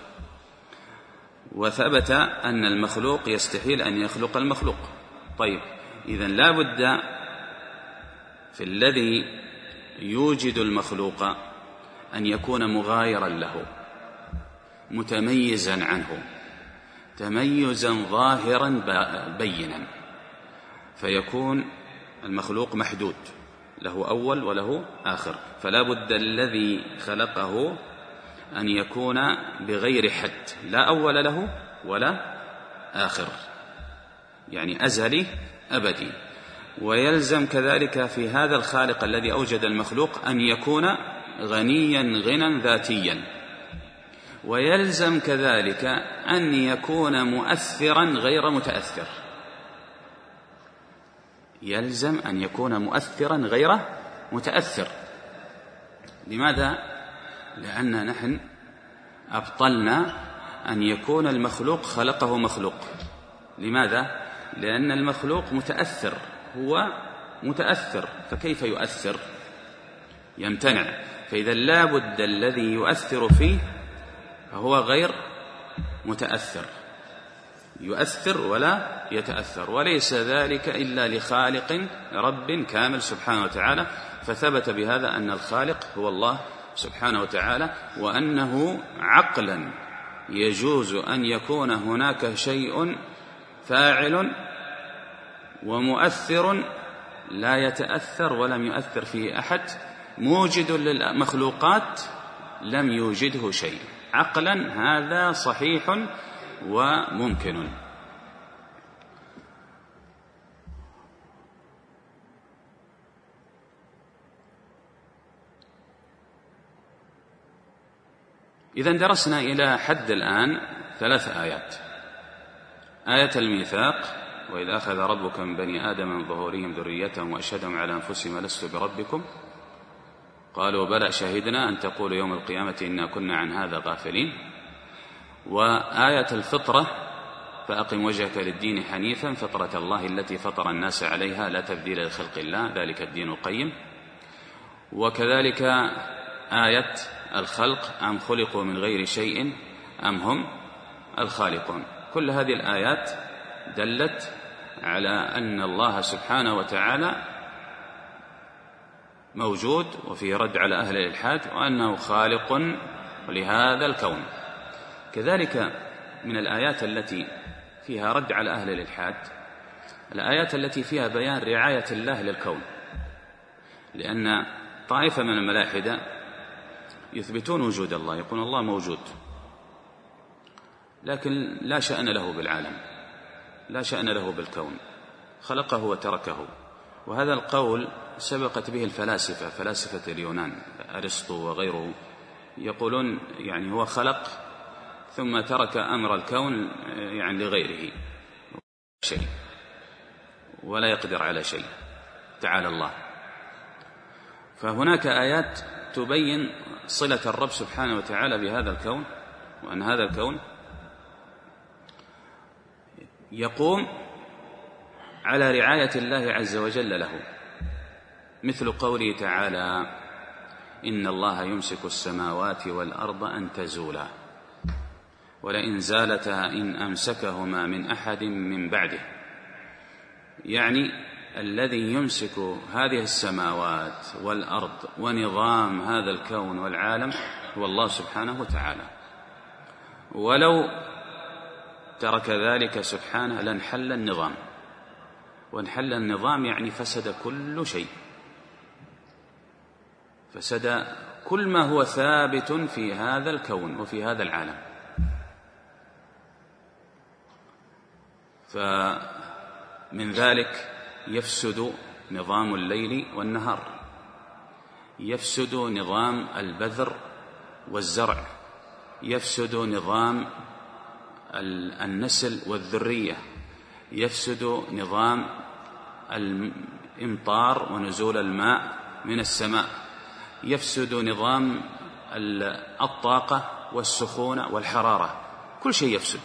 وثبت أن المخلوق يستحيل أن يخلق المخلوق. طيب، إذن لا بد في الذي يوجد المخلوق أن يكون مغايرا له، متميزا عنه تميزا ظاهرا بينا، فيكون المخلوق محدود، له أول وله آخر، فلا بد الذي خلقه أن يكون بغير حد، لا أول له ولا آخر، يعني أزلي أبدي. ويلزم كذلك في هذا الخالق الذي أوجد المخلوق أن يكون غنيا غنى ذاتيا، ويلزم كذلك أن يكون مؤثرا غير متأثر، يلزم أن يكون مؤثرا غير متأثر. لماذا؟ لأن نحن أبطلنا أن يكون المخلوق خلقه مخلوق. لماذا؟ لأن المخلوق متأثر، هو متأثر، فكيف يؤثر؟ يمتنع. فإذا لا بد الذي يؤثر فيه فهو غير متأثر، يؤثر ولا يتأثر، وليس ذلك إلا لخالق رب كامل سبحانه وتعالى. فثبت بهذا أن الخالق هو الله سبحانه وتعالى، وأنه عقلا يجوز أن يكون هناك شيء فاعل ومؤثر لا يتأثر ولم يؤثر فيه أحد، موجد للمخلوقات لم يوجده شيء، عقلا هذا صحيح وممكن. إذن درسنا إلى حد الآن 3 آيات: آية الميثاق، وإذا أخذ ربك من بني آدم من ظهورهم ذريتهم وأشهدهم على أنفسهم ألست بربكم قالوا بلى شهدنا أن تقولوا يوم القيامة إنا كنا عن هذا غافلين. وآية الفطرة، فأقم وجهك للدين حنيفا فطرة الله التي فطر الناس عليها لا تبديل لخلق الله ذلك الدين القيم. وكذلك آية الخلق أم خلقوا من غير شيء أم هم الخالقون. كل هذه الآيات دلت على أن الله سبحانه وتعالى موجود وفيه رد على أهل الإلحاد، وأنه خالق لهذا الكون. كذلك من الآيات التي فيها رد على أهل الإلحاد الآيات التي فيها بيان رعاية الله للكون، لأن طائفة من الملاحدة يثبتون وجود الله، يقول الله موجود لكن لا شأن له بالعالم، لا شأن له بالكون، خلقه وتركه. وهذا القول سبقت به الفلاسفة، فلاسفة اليونان أرسطو وغيره، يقولون يعني هو خلق ثم ترك أمر الكون يعني لغيره شيء ولا يقدر على شيء، تعالى الله. فهناك آيات تبين صلة الرب سبحانه وتعالى بهذا الكون، وأن هذا الكون يقوم على رعاية الله عز وجل له، مثل قوله تعالى إن الله يمسك السماوات والأرض أن تزولا ولئن زالتا إن أمسكهما من أحد من بعده. يعني الذي يمسك هذه السماوات والأرض ونظام هذا الكون والعالم هو الله سبحانه وتعالى، ولو ترك ذلك سبحانه لانحل النظام، وانحل النظام يعني فسد كل شيء، فسد كل ما هو ثابت في هذا الكون وفي هذا العالم. فمن ذلك يفسد نظام الليل والنهار، يفسد نظام البذر والزرع، يفسد نظام النسل والذرية، يفسد نظام الإمطار ونزول الماء من السماء، يفسد نظام الطاقة والسخونة والحرارة، كل شيء يفسد،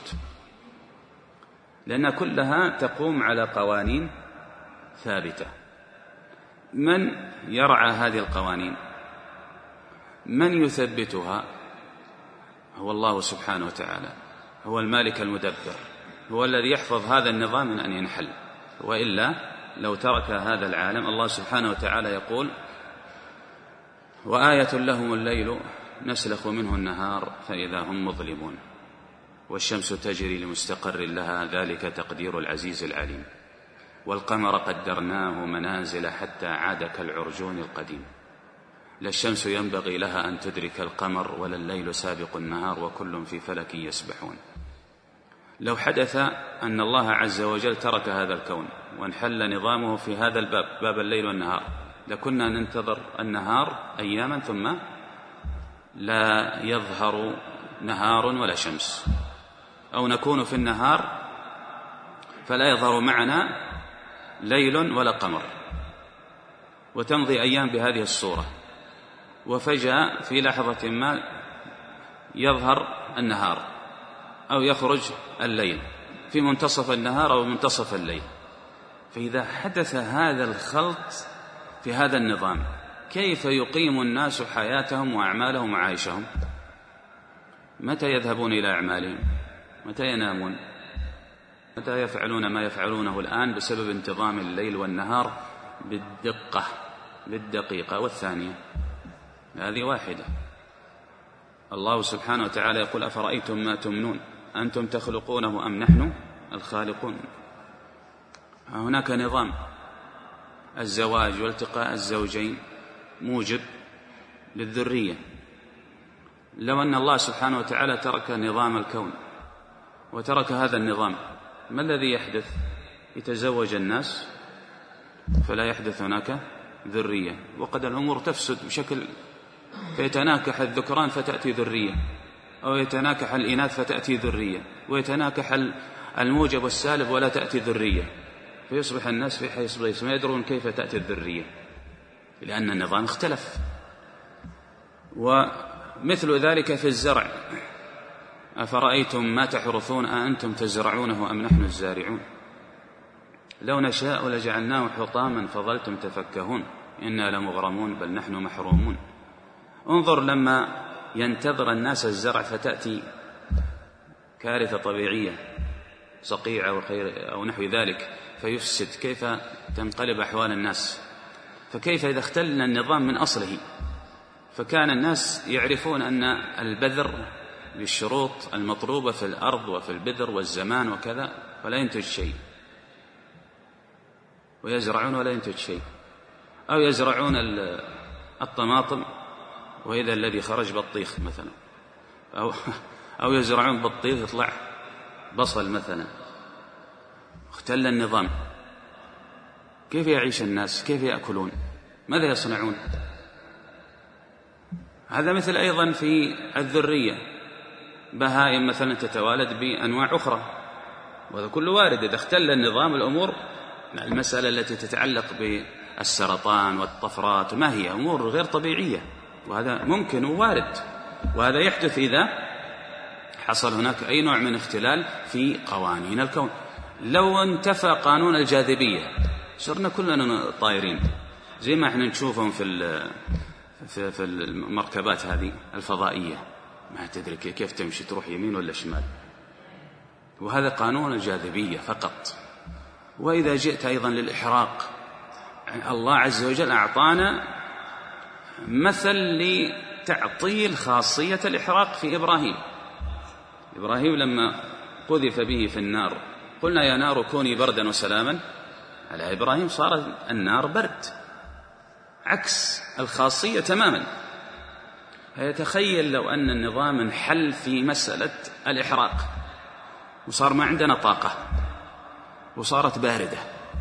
لأن كلها تقوم على قوانين ثابتة. من يرعى هذه القوانين؟ من يثبتها؟ هو الله سبحانه وتعالى، هو المالك المدبر، هو الذي يحفظ هذا النظام من أن ينحل، وإلا لو ترك هذا العالم. الله سبحانه وتعالى يقول وآية لهم الليل نسلخ منه النهار فإذا هم مظلمون والشمس تجري لمستقر لها ذلك تقدير العزيز العليم والقمر قدرناه منازل حتى عاد كالعرجون القديم لا الشمس ينبغي لها أن تدرك القمر ولا الليل سابق النهار وكل في فلك يسبحون. لو حدث أن الله عز وجل ترك هذا الكون وانحل نظامه في هذا الباب، باب الليل والنهار، لكنا ننتظر النهار أياما ثم لا يظهر نهار ولا شمس، أو نكون في النهار فلا يظهر معنا ليل ولا قمر، وتمضي أيام بهذه الصورة، وفجأة في لحظة ما يظهر النهار أو يخرج الليل في منتصف النهار أو منتصف الليل. فإذا حدث هذا الخلط في هذا النظام كيف يقيم الناس حياتهم وأعمالهم وعيشهم؟ متى يذهبون إلى أعمالهم؟ متى ينامون؟ متى يفعلون ما يفعلونه الآن بسبب انتظام الليل والنهار بالدقيقة والثانية؟ هذه واحدة. الله سبحانه وتعالى يقول أفرأيتم ما تمنون أنتم تخلقونه أم نحن الخالقون؟ هناك نظام الزواج والتقاء الزوجين موجب للذرية. لو أن الله سبحانه وتعالى ترك نظام الكون وترك هذا النظام، ما الذي يحدث؟ يتزوج الناس فلا يحدث هناك ذرية، وقد الأمور تفسد بشكل فيتناكح الذكران فتأتي ذرية، أو يتناكح الإناث فتأتي ذرية، ويتناكح الموجب والسالب ولا تأتي ذرية، فيصبح الناس في حيث ليس ما يدرون كيف تأتي الذرية لأن النظام اختلف. ومثل ذلك في الزرع، أفرأيتم ما تحرثون أأنتم تزرعونه أم نحن الزارعون؟ لو نشاء لجعلناه حطاما فظلتم تفكهون إنا لمغرمون بل نحن محرومون. انظر لما ينتظر الناس الزرع فتأتي كارثة طبيعية صقيعة أو نحو ذلك فيفسد، كيف تنقلب أحوال الناس؟ فكيف إذا اختلنا النظام من أصله؟ فكان الناس يعرفون أن البذر بالشروط المطلوبة في الأرض وفي البذر والزمان وكذا فلا ينتج شيء، ويزرعون ولا ينتج شيء، أو يزرعون الطماطم وإذا الذي خرج بطيخ مثلا، أو يزرعون بطيخ يطلع بصل مثلا. اختل النظام، كيف يعيش الناس؟ كيف يأكلون؟ ماذا يصنعون؟ هذا مثل أيضا في الذرية، بهائم مثلا تتوالد بأنواع أخرى، وهذا كله وارد. إذا اختل النظام الأمور، المسألة التي تتعلق بالسرطان والطفرات ما هي أمور غير طبيعية، وهذا ممكن ووارد، وهذا يحدث إذا حصل هناك أي نوع من اختلال في قوانين الكون. لو انتفى قانون الجاذبية صرنا كلنا طائرين زي ما احنا نشوفهم في المركبات هذه الفضائية، ما تدري كيف تمشي، تروح يمين ولا شمال، وهذا قانون الجاذبية فقط. وإذا جئت أيضا للإحراق، الله عز وجل أعطانا مثل لتعطيل خاصية الإحراق في إبراهيم لما قذف به في النار قلنا يا نار كوني بردا وسلاما على إبراهيم، صار النار برد، عكس الخاصية تماما. فيتخيل لو أن النظام انحل في مسألة الإحراق وصار ما عندنا طاقة وصارت باردة،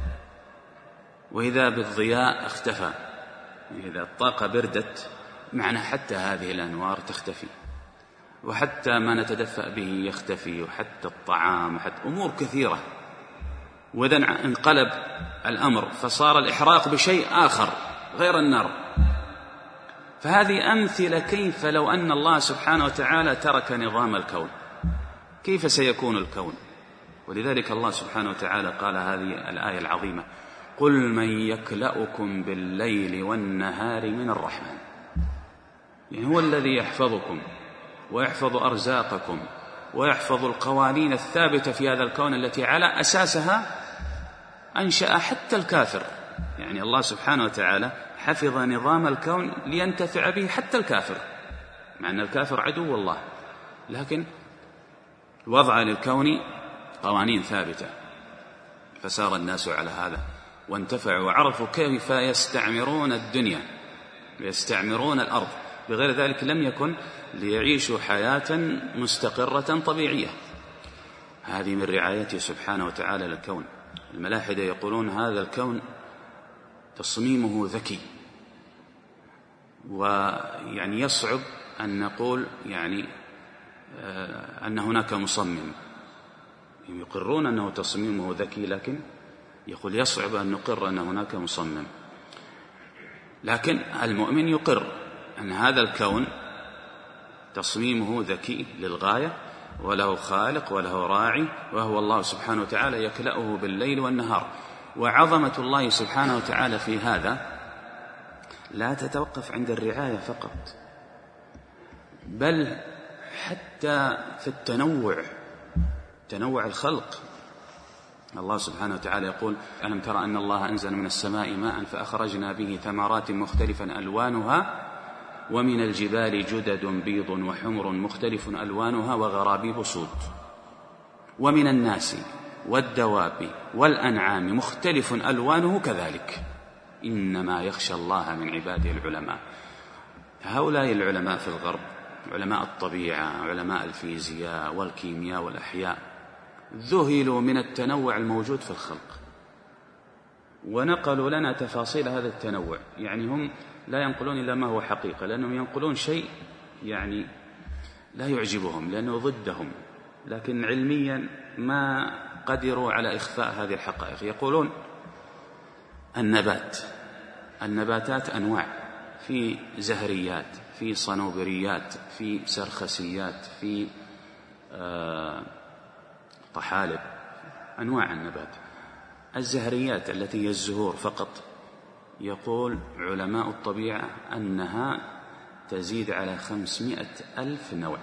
وإذا بالضياء اختفى، إذا الطاقة بردت معنا حتى هذه الأنوار تختفي، وحتى ما نتدفأ به يختفي، وحتى الطعام، وحتى أمور كثيرة. وإذا انقلب الأمر فصار الإحراق بشيء آخر غير النار. فهذه أمثلة كيف لو أن الله سبحانه وتعالى ترك نظام الكون كيف سيكون الكون. ولذلك الله سبحانه وتعالى قال هذه الآية العظيمة: قل من يكلأكم بالليل والنهار من الرحمن. يعني هو الذي يحفظكم ويحفظ أرزاقكم ويحفظ القوانين الثابتة في هذا الكون التي على أساسها أنشأ حتى الكافر. يعني الله سبحانه وتعالى حفظ نظام الكون لينتفع به حتى الكافر، مع أن الكافر عدو الله، لكن وضع للكون قوانين ثابتة، فسار الناس على هذا وانتفعوا وعرفوا كيف يستعمرون الدنيا ويستعمرون الأرض، بغير ذلك لم يكن ليعيشوا حياة مستقرة طبيعية. هذه من رعايته سبحانه وتعالى للكون. الملاحدة يقولون هذا الكون تصميمه ذكي، ويعني يصعب أن نقول يعني أن هناك مصمم. يقرون أنه تصميمه ذكي، لكن يقول يصعب أن نقر أن هناك مصمم. لكن المؤمن يقر أن هذا الكون تصميمه ذكي للغاية، وله خالق وله راعي، وهو الله سبحانه وتعالى يكلأه بالليل والنهار. وعظمة الله سبحانه وتعالى في هذا لا تتوقف عند الرعاية فقط، بل حتى في تنوع الخلق. الله سبحانه وتعالى يقول: ألم ترى أن الله أنزل من السماء ماء فأخرجنا به ثمرات مختلفا ألوانها ومن الجبال جدد بيض وحمر مختلف ألوانها وغرابيب سود ومن الناس والدواب والأنعام مختلف ألوانه كذلك إنما يخشى الله من عباده العلماء. هؤلاء العلماء في الغرب، علماء الطبيعة، علماء الفيزياء والكيمياء والأحياء، ذهلوا من التنوع الموجود في الخلق، ونقلوا لنا تفاصيل هذا التنوع. يعني هم لا ينقلون إلا ما هو حقيقة، لأنهم ينقلون شيء يعني لا يعجبهم لأنه ضدهم، لكن علميا ما قدروا على إخفاء هذه الحقائق. يقولون النباتات أنواع، في زهريات، في صنوبريات، في سرخسيات، في طحالب، أنواع النبات. الزهريات التي هي الزهور فقط، يقول علماء الطبيعة أنها تزيد على 500,000 نوع،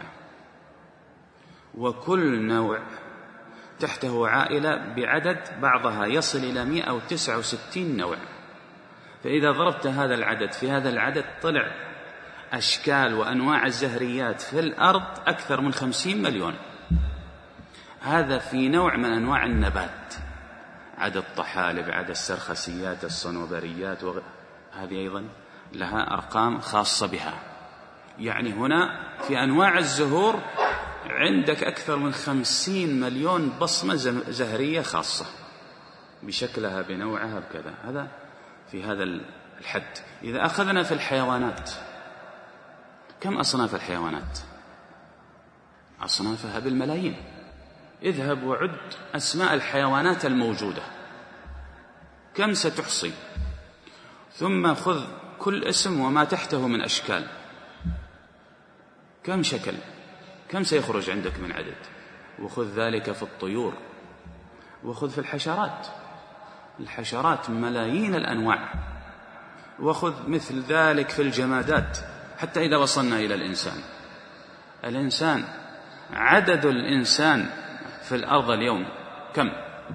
وكل نوع تحته عائلة بعدد بعضها يصل إلى 169 نوع. فإذا ضربت هذا العدد في هذا العدد طلع أشكال وأنواع الزهريات في الأرض أكثر من 50 مليون. هذا في نوع من أنواع النبات، عدد طحالب، عدد السرخسيات، الصنوبريات، هذه أيضا لها أرقام خاصة بها. يعني هنا في أنواع الزهور عندك أكثر من 50 مليون بصمة زهرية خاصة بشكلها بنوعها بكذا. هذا في هذا الحد. إذا أخذنا في الحيوانات، كم أصناف الحيوانات؟ أصنافها بالملايين. اذهب وعد أسماء الحيوانات الموجودة، كم ستحصي؟ ثم خذ كل اسم وما تحته من أشكال، كم شكل، كم سيخرج عندك من عدد؟ وخذ ذلك في الطيور، وخذ في الحشرات ملايين الأنواع، وخذ مثل ذلك في الجمادات. حتى إذا وصلنا إلى الإنسان، عدد الإنسان في الأرض اليوم كم؟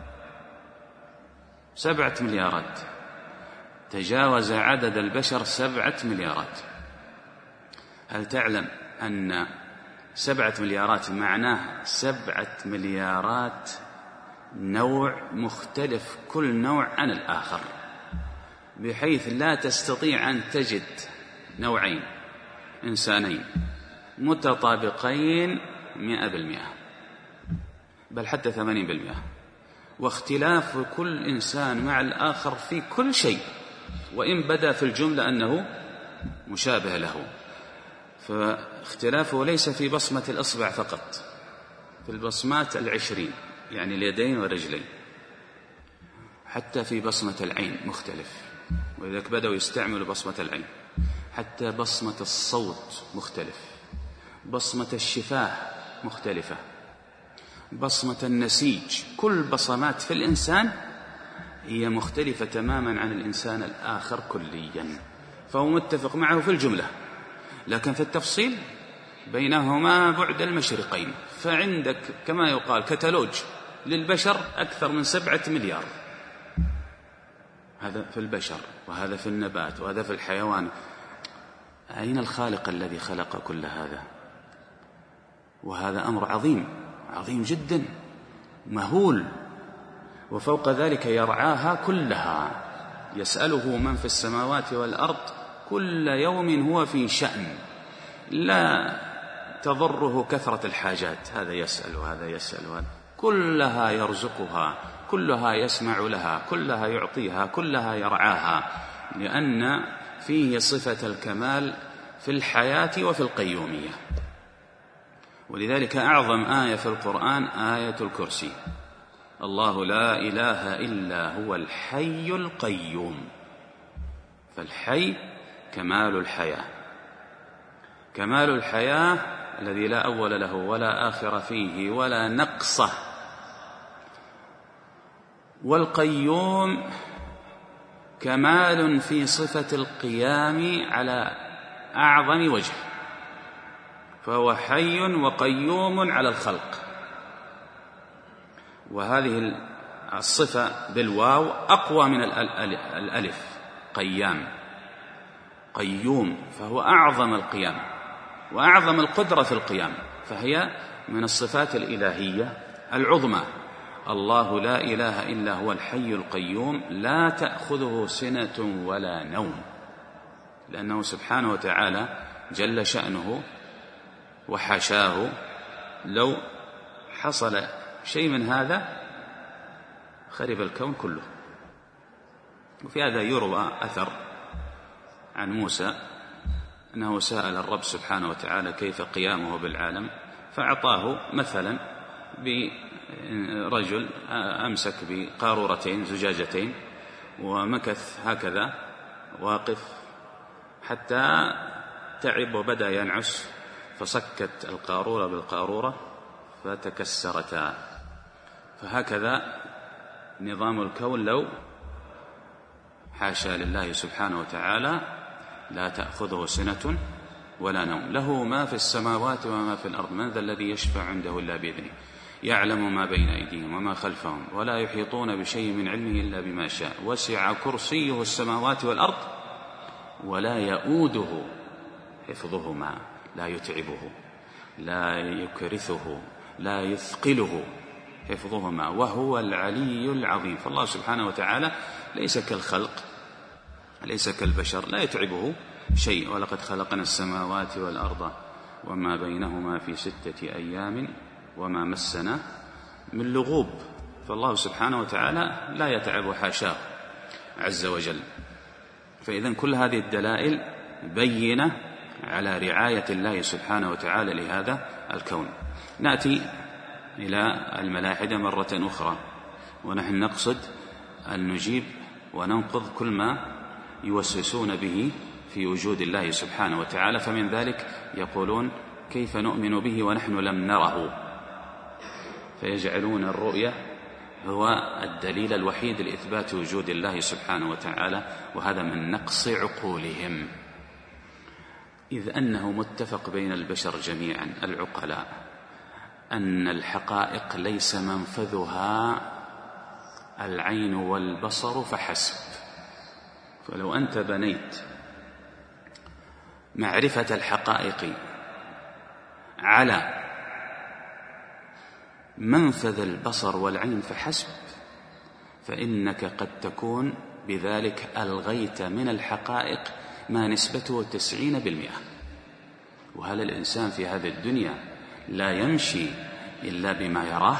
7 مليارات، تجاوز عدد البشر 7 مليارات. هل تعلم أن 7 مليارات معناه 7 مليارات نوع مختلف، كل نوع عن الآخر، بحيث لا تستطيع أن تجد نوعين إنسانين متطابقين 100%، بل حتى 80%، واختلاف كل إنسان مع الآخر في كل شيء، وإن بدا في الجملة أنه مشابه له. فاختلافه ليس في بصمة الإصبع فقط، في البصمات 20، يعني اليدين والرجلين، حتى في بصمة العين مختلف، وإذا بدأوا يستعملوا بصمة العين، حتى بصمة الصوت مختلف، بصمة الشفاه مختلفة، بصمة النسيج، كل بصمات في الإنسان هي مختلفة تماما عن الإنسان الآخر كليا، فهو متفق معه في الجملة، لكن في التفصيل بينهما بعد المشرقين. فعندك كما يقال كتالوج للبشر أكثر من 7 مليار، هذا في البشر، وهذا في النبات، وهذا في الحيوان. أين الخالق الذي خلق كل هذا؟ وهذا أمر عظيم عظيم جدا مهول. وفوق ذلك يرعاها كلها، يسأله من في السماوات والأرض كل يوم هو في شأن، لا تضره كثرة الحاجات، هذا يسأل وهذا يسأل وهذا، كلها يرزقها، كلها يسمع لها، كلها يعطيها، كلها يرعاها، لأن فيه صفة الكمال في الحياة وفي القيومية. ولذلك أعظم آية في القرآن آية الكرسي، الله لا إله إلا هو الحي القيوم. فالحي كمال الحياة، كمال الحياة الذي لا أول له ولا آخر فيه ولا نقصه. والقيوم كمال في صفة القيام على أعظم وجه، فهو حي وقيوم على الخلق. وهذه الصفة بالواو أقوى من الألف، قيام قيوم، فهو أعظم القيام وأعظم القدرة في القيام، فهي من الصفات الإلهية العظمى. الله لا إله إلا هو الحي القيوم لا تأخذه سنة ولا نوم، لأنه سبحانه وتعالى جل شأنه وحاشاه لو حصل شيء من هذا خرب الكون كله. وفي هذا يروى أثر عن موسى أنه سأل الرب سبحانه وتعالى كيف قيامه بالعالم، فأعطاه مثلا برجل أمسك بقارورتين زجاجتين ومكث هكذا واقف حتى تعب وبدأ ينعس، فصكت القارورة بالقارورة فتكسرتا. فهكذا نظام الكون لو حاشا لله سبحانه وتعالى لا تأخذه سنة ولا نوم، له ما في السماوات وما في الأرض، من ذا الذي يشفع عنده إلا بإذنه، يعلم ما بين أيديهم وما خلفهم ولا يحيطون بشيء من علمه إلا بما شاء، وسع كرسيه السماوات والأرض ولا يؤوده حفظهما، لا يتعبه لا يكرثه لا يثقله حفظهما وهو العلي العظيم. فالله سبحانه وتعالى ليس كالخلق، ليس كالبشر، لا يتعبه شيء. ولقد خلقنا السماوات والأرض وما بينهما في 6 أيام وما مسنا من لغوب. فالله سبحانه وتعالى لا يتعب حاشاه عز وجل. فإذن كل هذه الدلائل بينة على رعاية الله سبحانه وتعالى لهذا الكون. نأتي إلى الملاحدة مرة أخرى، ونحن نقصد أن نجيب وننقض كل ما يوسوسون به في وجود الله سبحانه وتعالى. فمن ذلك يقولون كيف نؤمن به ونحن لم نره، فيجعلون الرؤية هو الدليل الوحيد لإثبات وجود الله سبحانه وتعالى، وهذا من نقص عقولهم، إذ أنه متفق بين البشر جميعا العقلاء أن الحقائق ليس منفذها العين والبصر فحسب. فلو أنت بنيت معرفة الحقائق على منفذ البصر والعين فحسب، فإنك قد تكون بذلك ألغيت من الحقائق ما نسبته 90%. وهل الإنسان في هذه الدنيا لا يمشي إلا بما يراه؟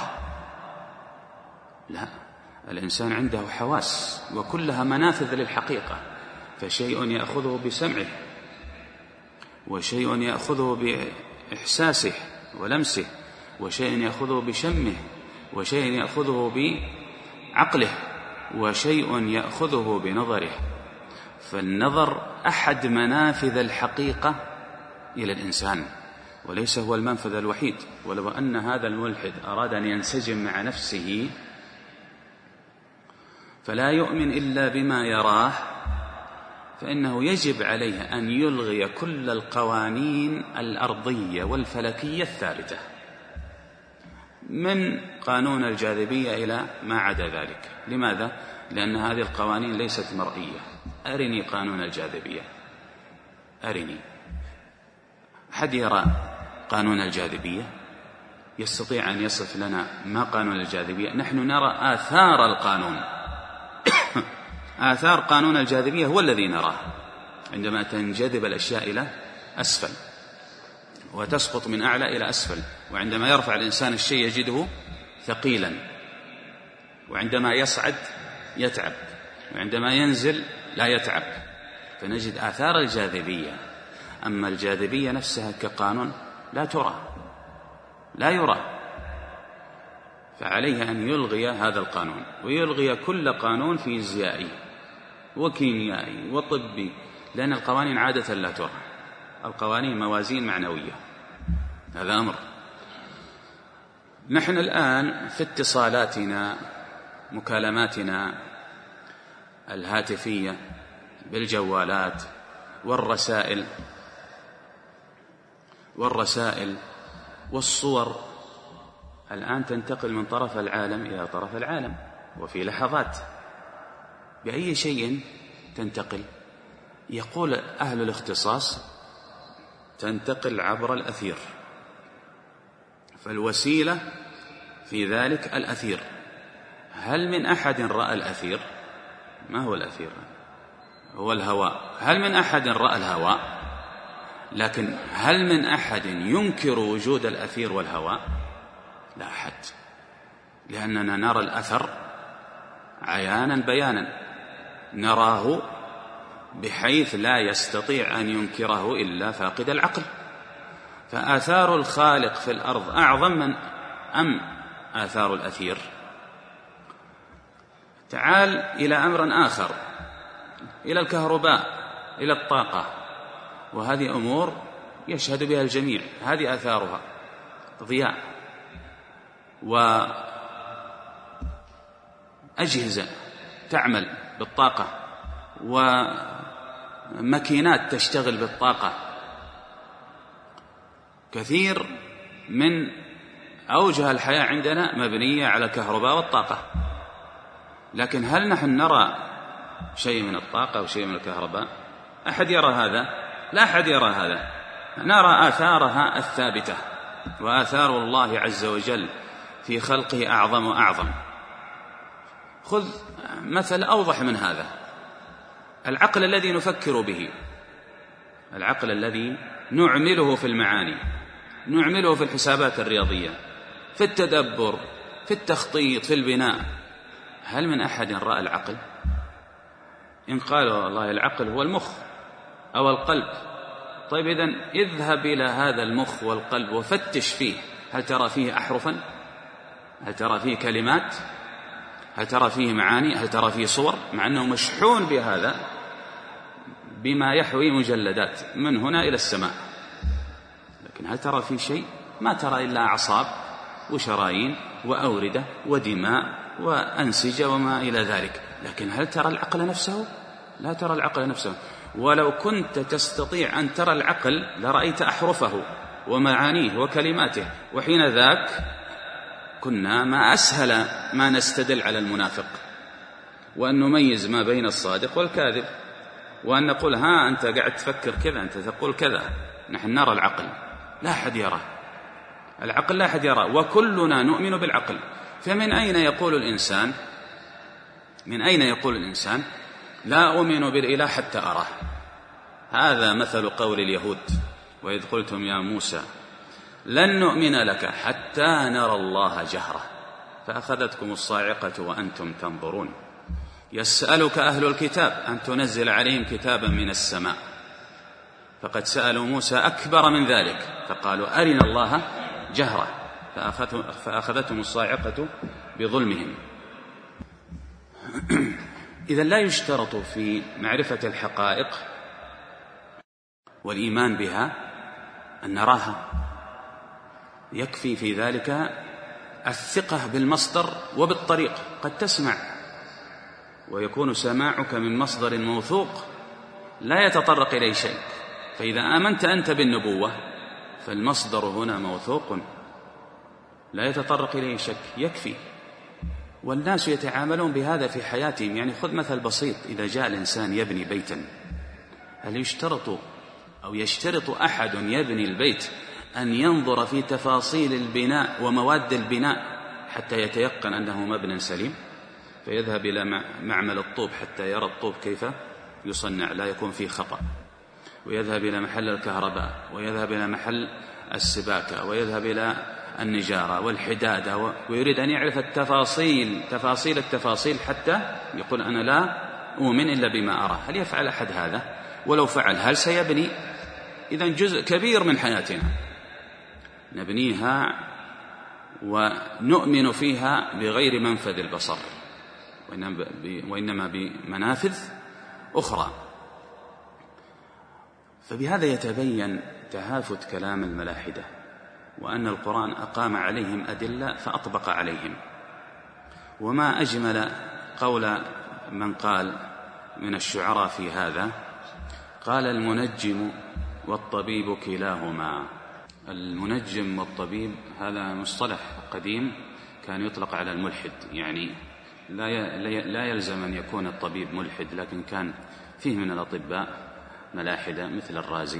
لا، الإنسان عنده حواس وكلها منافذ للحقيقة، فشيء يأخذه بسمعه، وشيء يأخذه بإحساسه ولمسه، وشيء يأخذه بشمه، وشيء يأخذه بعقله، وشيء يأخذه بنظره. فالنظر أحد منافذ الحقيقة إلى الإنسان، وليس هو المنفذ الوحيد. ولو أن هذا الملحد أراد أن ينسجم مع نفسه فلا يؤمن إلا بما يراه، فإنه يجب عليه أن يلغي كل القوانين الأرضية والفلكية الثابتة، من قانون الجاذبية إلى ما عدا ذلك. لماذا؟ لأن هذه القوانين ليست مرئية. أرني قانون الجاذبية، أرني، أحد يرى قانون الجاذبية؟ يستطيع أن يصف لنا ما قانون الجاذبية؟ نحن نرى آثار القانون. آثار قانون الجاذبية هو الذي نراه عندما تنجذب الأشياء إلى أسفل وتسقط من أعلى إلى أسفل، وعندما يرفع الإنسان الشيء يجده ثقيلا، وعندما يصعد يتعب، وعندما ينزل لا يتعب، فنجد آثار الجاذبية. أما الجاذبية نفسها كقانون لا ترى، لا يرى، فعليه أن يلغي هذا القانون ويلغي كل قانون فيزيائي وكيميائي وطبي، لأن القوانين عادة لا ترى، القوانين موازين معنوية. هذا أمر. نحن الآن في اتصالاتنا، مكالماتنا الهاتفية بالجوالات والرسائل والصور، الآن تنتقل من طرف العالم إلى طرف العالم، وفي لحظات. بأي شيء تنتقل؟ يقول أهل الاختصاص تنتقل عبر الأثير، فالوسيلة في ذلك الأثير. هل من أحد رأى الأثير؟ ما هو الأثير؟ هو الهواء. هل من أحد رأى الهواء؟ لكن هل من أحد ينكر وجود الأثير والهواء؟ لا أحد، لأننا نرى الأثر عيانا بيانا، نراه بحيث لا يستطيع أن ينكره إلا فاقد العقل. فآثار الخالق في الأرض أعظم من آثار الأثير. تعال إلى أمر آخر، إلى الكهرباء، إلى الطاقة، وهذه أمور يشهد بها الجميع. هذه آثارها ضياء وأجهزة تعمل بالطاقة وماكينات تشتغل بالطاقة. كثير من أوجه الحياة عندنا مبنية على الكهرباء والطاقة، لكن هل نحن نرى شيء من الطاقة وشيء من الكهرباء؟ أحد يرى هذا؟ لا أحد يرى هذا. نرى آثارها الثابتة، وآثار الله عز وجل في خلقه أعظم وأعظم. خذ مثل أوضح من هذا، العقل الذي نفكر به، العقل الذي نعمله في المعاني، نعمله في الحسابات الرياضية، في التدبر، في التخطيط، في البناء. هل من أحد رأى العقل؟ إن قالوا والله العقل هو المخ أو القلب، طيب إذن اذهب إلى هذا المخ والقلب وفتش فيه، هل ترى فيه أحرفا؟ هل ترى فيه كلمات؟ هل ترى فيه معاني؟ هل ترى فيه صور؟ مع أنه مشحون بهذا، بما يحوي مجلدات من هنا إلى السماء، لكن هل ترى فيه شيء؟ ما ترى إلا أعصاب وشرايين وأوردة ودماء وأنسجة وما إلى ذلك. لكن هل ترى العقل نفسه؟ لا ترى العقل نفسه. ولو كنت تستطيع أن ترى العقل لرأيت أحرفه ومعانيه وكلماته، وحين ذاك كنا ما أسهل ما نستدل على المنافق، وأن نميز ما بين الصادق والكاذب، وأن نقول ها أنت قاعد تفكر كذا، أنت تقول كذا. نحن نرى العقل، لا أحد يرى العقل، لا أحد يرى، وكلنا نؤمن بالعقل. فمن أين يقول الإنسان، من أين يقول الإنسان لا أؤمن بالإله حتى أراه؟ هذا مثل قول اليهود وإذ قلتم يا موسى لن نؤمن لك حتى نرى الله جهرة فأخذتكم الصاعقة وأنتم تنظرون. يسألك أهل الكتاب أن تنزل عليهم كتابا من السماء، فقد سألوا موسى أكبر من ذلك فقالوا أرنا الله جهرة فأخذتهم الصاعقة بظلمهم. إذن لا يشترط في معرفة الحقائق والإيمان بها أن نراها، يكفي في ذلك الثقة بالمصدر وبالطريق. قد تسمع ويكون سماعك من مصدر موثوق لا يتطرق إليه شيء، فإذا آمنت أنت بالنبوة فالمصدر هنا موثوق لا يتطرق إليه شك، يكفي. والناس يتعاملون بهذا في حياتهم. يعني خذ مثل بسيط، إذا جاء الإنسان يبني بيتا، هل يشترط أو يشترط أحد يبني البيت أن ينظر في تفاصيل البناء ومواد البناء حتى يتيقن أنه مبنى سليم، فيذهب إلى معمل الطوب حتى يرى الطوب كيف يصنع لا يكون فيه خطأ، ويذهب إلى محل الكهرباء، ويذهب إلى محل السباكة، ويذهب إلى النجارة والحدادة، ويريد أن يعرف التفاصيل حتى يقول أنا لا أؤمن إلا بما أرى. هل يفعل أحد هذا؟ ولو فعل هل سيبني؟ إذن جزء كبير من حياتنا نبنيها ونؤمن فيها بغير منفذ البصر، وإنما بمنافذ أخرى. فبهذا يتبين تهافت كلام الملاحدة، وأن القرآن أقام عليهم أدلة فأطبق عليهم. وما أجمل قول من قال من الشعراء في هذا، قال المنجم والطبيب كلاهما. المنجم والطبيب هذا مصطلح قديم كان يطلق على الملحد، يعني لا يلزم أن يكون الطبيب ملحد، لكن كان فيه من الأطباء ملاحدة مثل الرازي،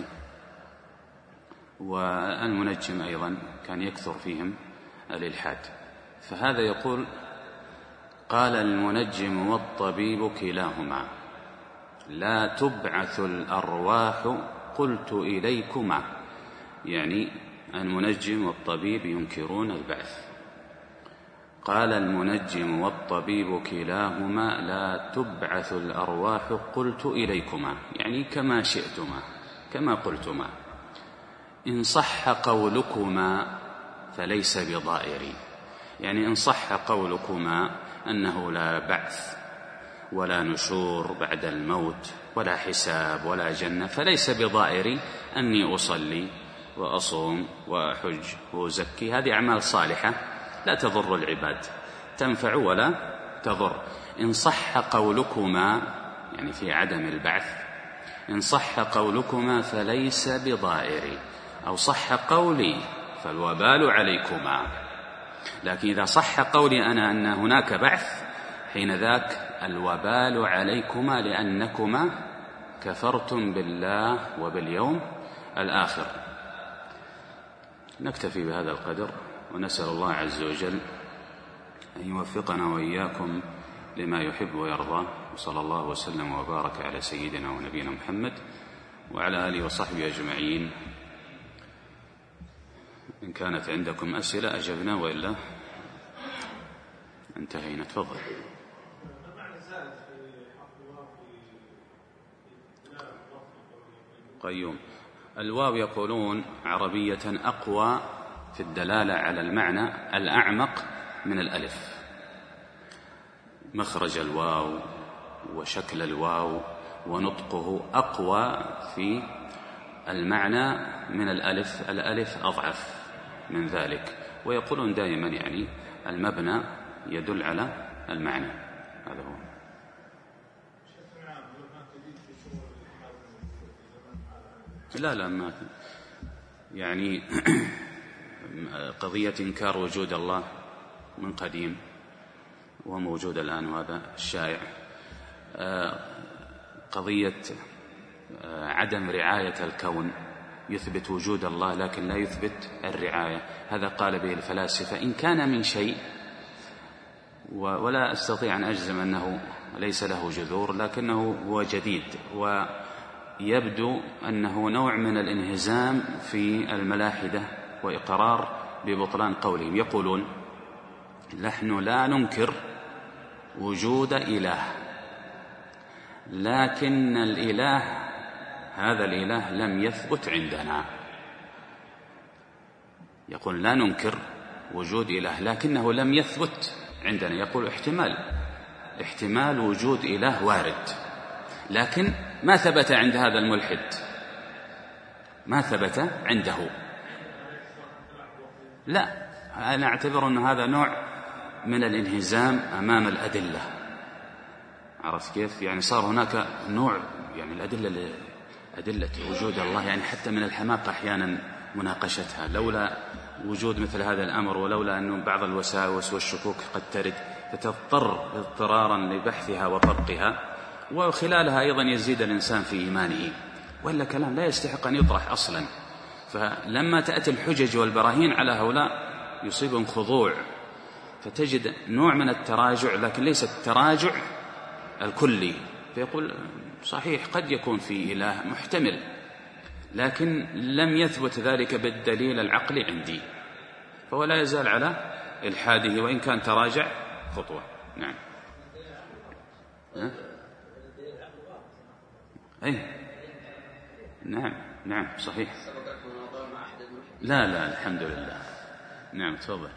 والمنجم أيضا كان يكثر فيهم الإلحاد. فهذا يقول قال المنجم والطبيب كلاهما لا تبعث الأرواح قلت إليكما، يعني المنجم والطبيب ينكرون البعث. قال المنجم والطبيب كلاهما لا تبعث الأرواح قلت إليكما، يعني كما شئتما كما قلتما. إن صح قولكما فليس بضائري، يعني إن صح قولكما أنه لا بعث ولا نشور بعد الموت ولا حساب ولا جنة، فليس بضائري أني أصلي وأصوم وأحج وأزكي. هذه أعمال صالحة لا تضر العباد، تنفع ولا تضر. إن صح قولكما، يعني في عدم البعث، إن صح قولكما فليس بضائري، أو صح قولي فالوبال عليكما. لكن إذا صح قولي أنا أن هناك بعث، حين ذاك الوبال عليكما لأنكما كفرتم بالله وباليوم الآخر. نكتفي بهذا القدر، ونسأل الله عز وجل أن يوفقنا وإياكم لما يحب ويرضى، وصلى الله وسلم وبارك على سيدنا ونبينا محمد وعلى آله وصحبه أجمعين. إن كانت عندكم أسئلة أجبنا، وإلا انتهينا. تفضل. قيوم. الواو يقولون عربية أقوى في الدلالة على المعنى الأعمق من الألف. مخرج الواو وشكل الواو ونطقه أقوى في المعنى من الألف. الألف أضعف من ذلك. ويقولون دائما يعني المبنى يدل على المعنى. هذا هو. لا ما يعني قضية إنكار وجود الله من قديم وموجود الآن، وهذا الشائع. قضية عدم رعاية الكون، يثبت وجود الله لكن لا يثبت الرعاية. هذا قال به الفلاسفة إن كان من شيء، ولا أستطيع أن أجزم أنه ليس له جذور، لكنه هو جديد، ويبدو أنه نوع من الانهزام في الملاحدة وإقرار ببطلان قولهم. يقولون نحن لا ننكر وجود إله، لكن الإله هذا الإله لم يثبت عندنا. يقول لا ننكر وجود إله لكنه لم يثبت عندنا. يقول احتمال وجود إله وارد، لكن ما ثبت عند هذا الملحد، ما ثبت عنده. لا، أنا أعتبر أن هذا نوع من الانهزام أمام الأدلة. عرفت كيف؟ يعني صار هناك نوع، يعني الأدلة أدلة وجود الله، يعني حتى من الحماقة أحيانا مناقشتها. لولا وجود مثل هذا الأمر، ولولا أن بعض الوساوس والشكوك قد ترد، فتضطر اضطرارا لبحثها وطرقها، وخلالها أيضا يزيد الإنسان في إيمانه. وإلا كلام لا يستحق أن يطرح أصلا. فلما تأتي الحجج والبراهين على هؤلاء يصيبهم خضوع، فتجد نوع من التراجع، لكن ليس التراجع الكلي. فيقول صحيح قد يكون في إله محتمل، لكن لم يثبت ذلك بالدليل العقلي عندي، فهو لا يزال على إلحاده وإن كان تراجع خطوة. نعم. أي نعم نعم صحيح. لا الحمد لله. نعم تفضل.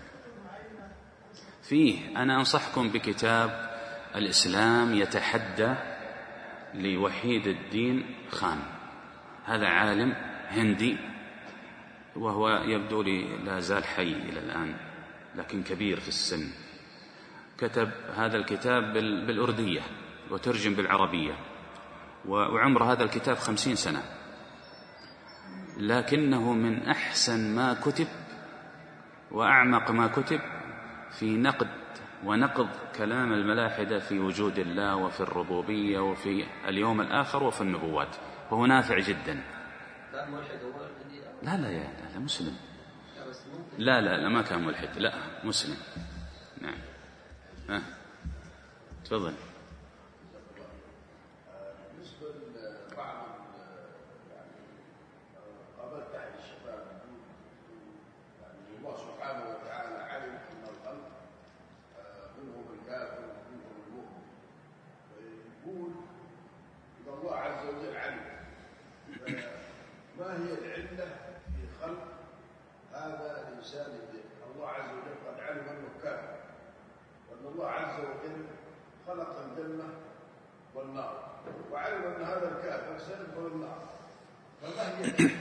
فيه أنا أنصحكم بكتاب الإسلام يتحدى لوحيد الدين خان، هذا عالم هندي وهو يبدو لي لا زال حي إلى الآن لكن كبير في السن. كتب هذا الكتاب بالأردية وترجم بالعربية، وعمر هذا الكتاب 50 سنة، لكنه من أحسن ما كتب وأعمق ما كتب في نقد ونقض كلام الملاحدة في وجود الله وفي الربوبية وفي اليوم الآخر وفي النبوات، وهو نافع جدا. لا مسلم. لا ما كان ملحد، لا مسلم. نعم. تفضل. ما هي العلة في خلق هذا الإنسان الذي الله عز وجل قد علم أنه كافر، وأن الله عز وجل خلق الجنة والنار وعلم أن هذا الكافر سيدخل النار، فما هي العلة؟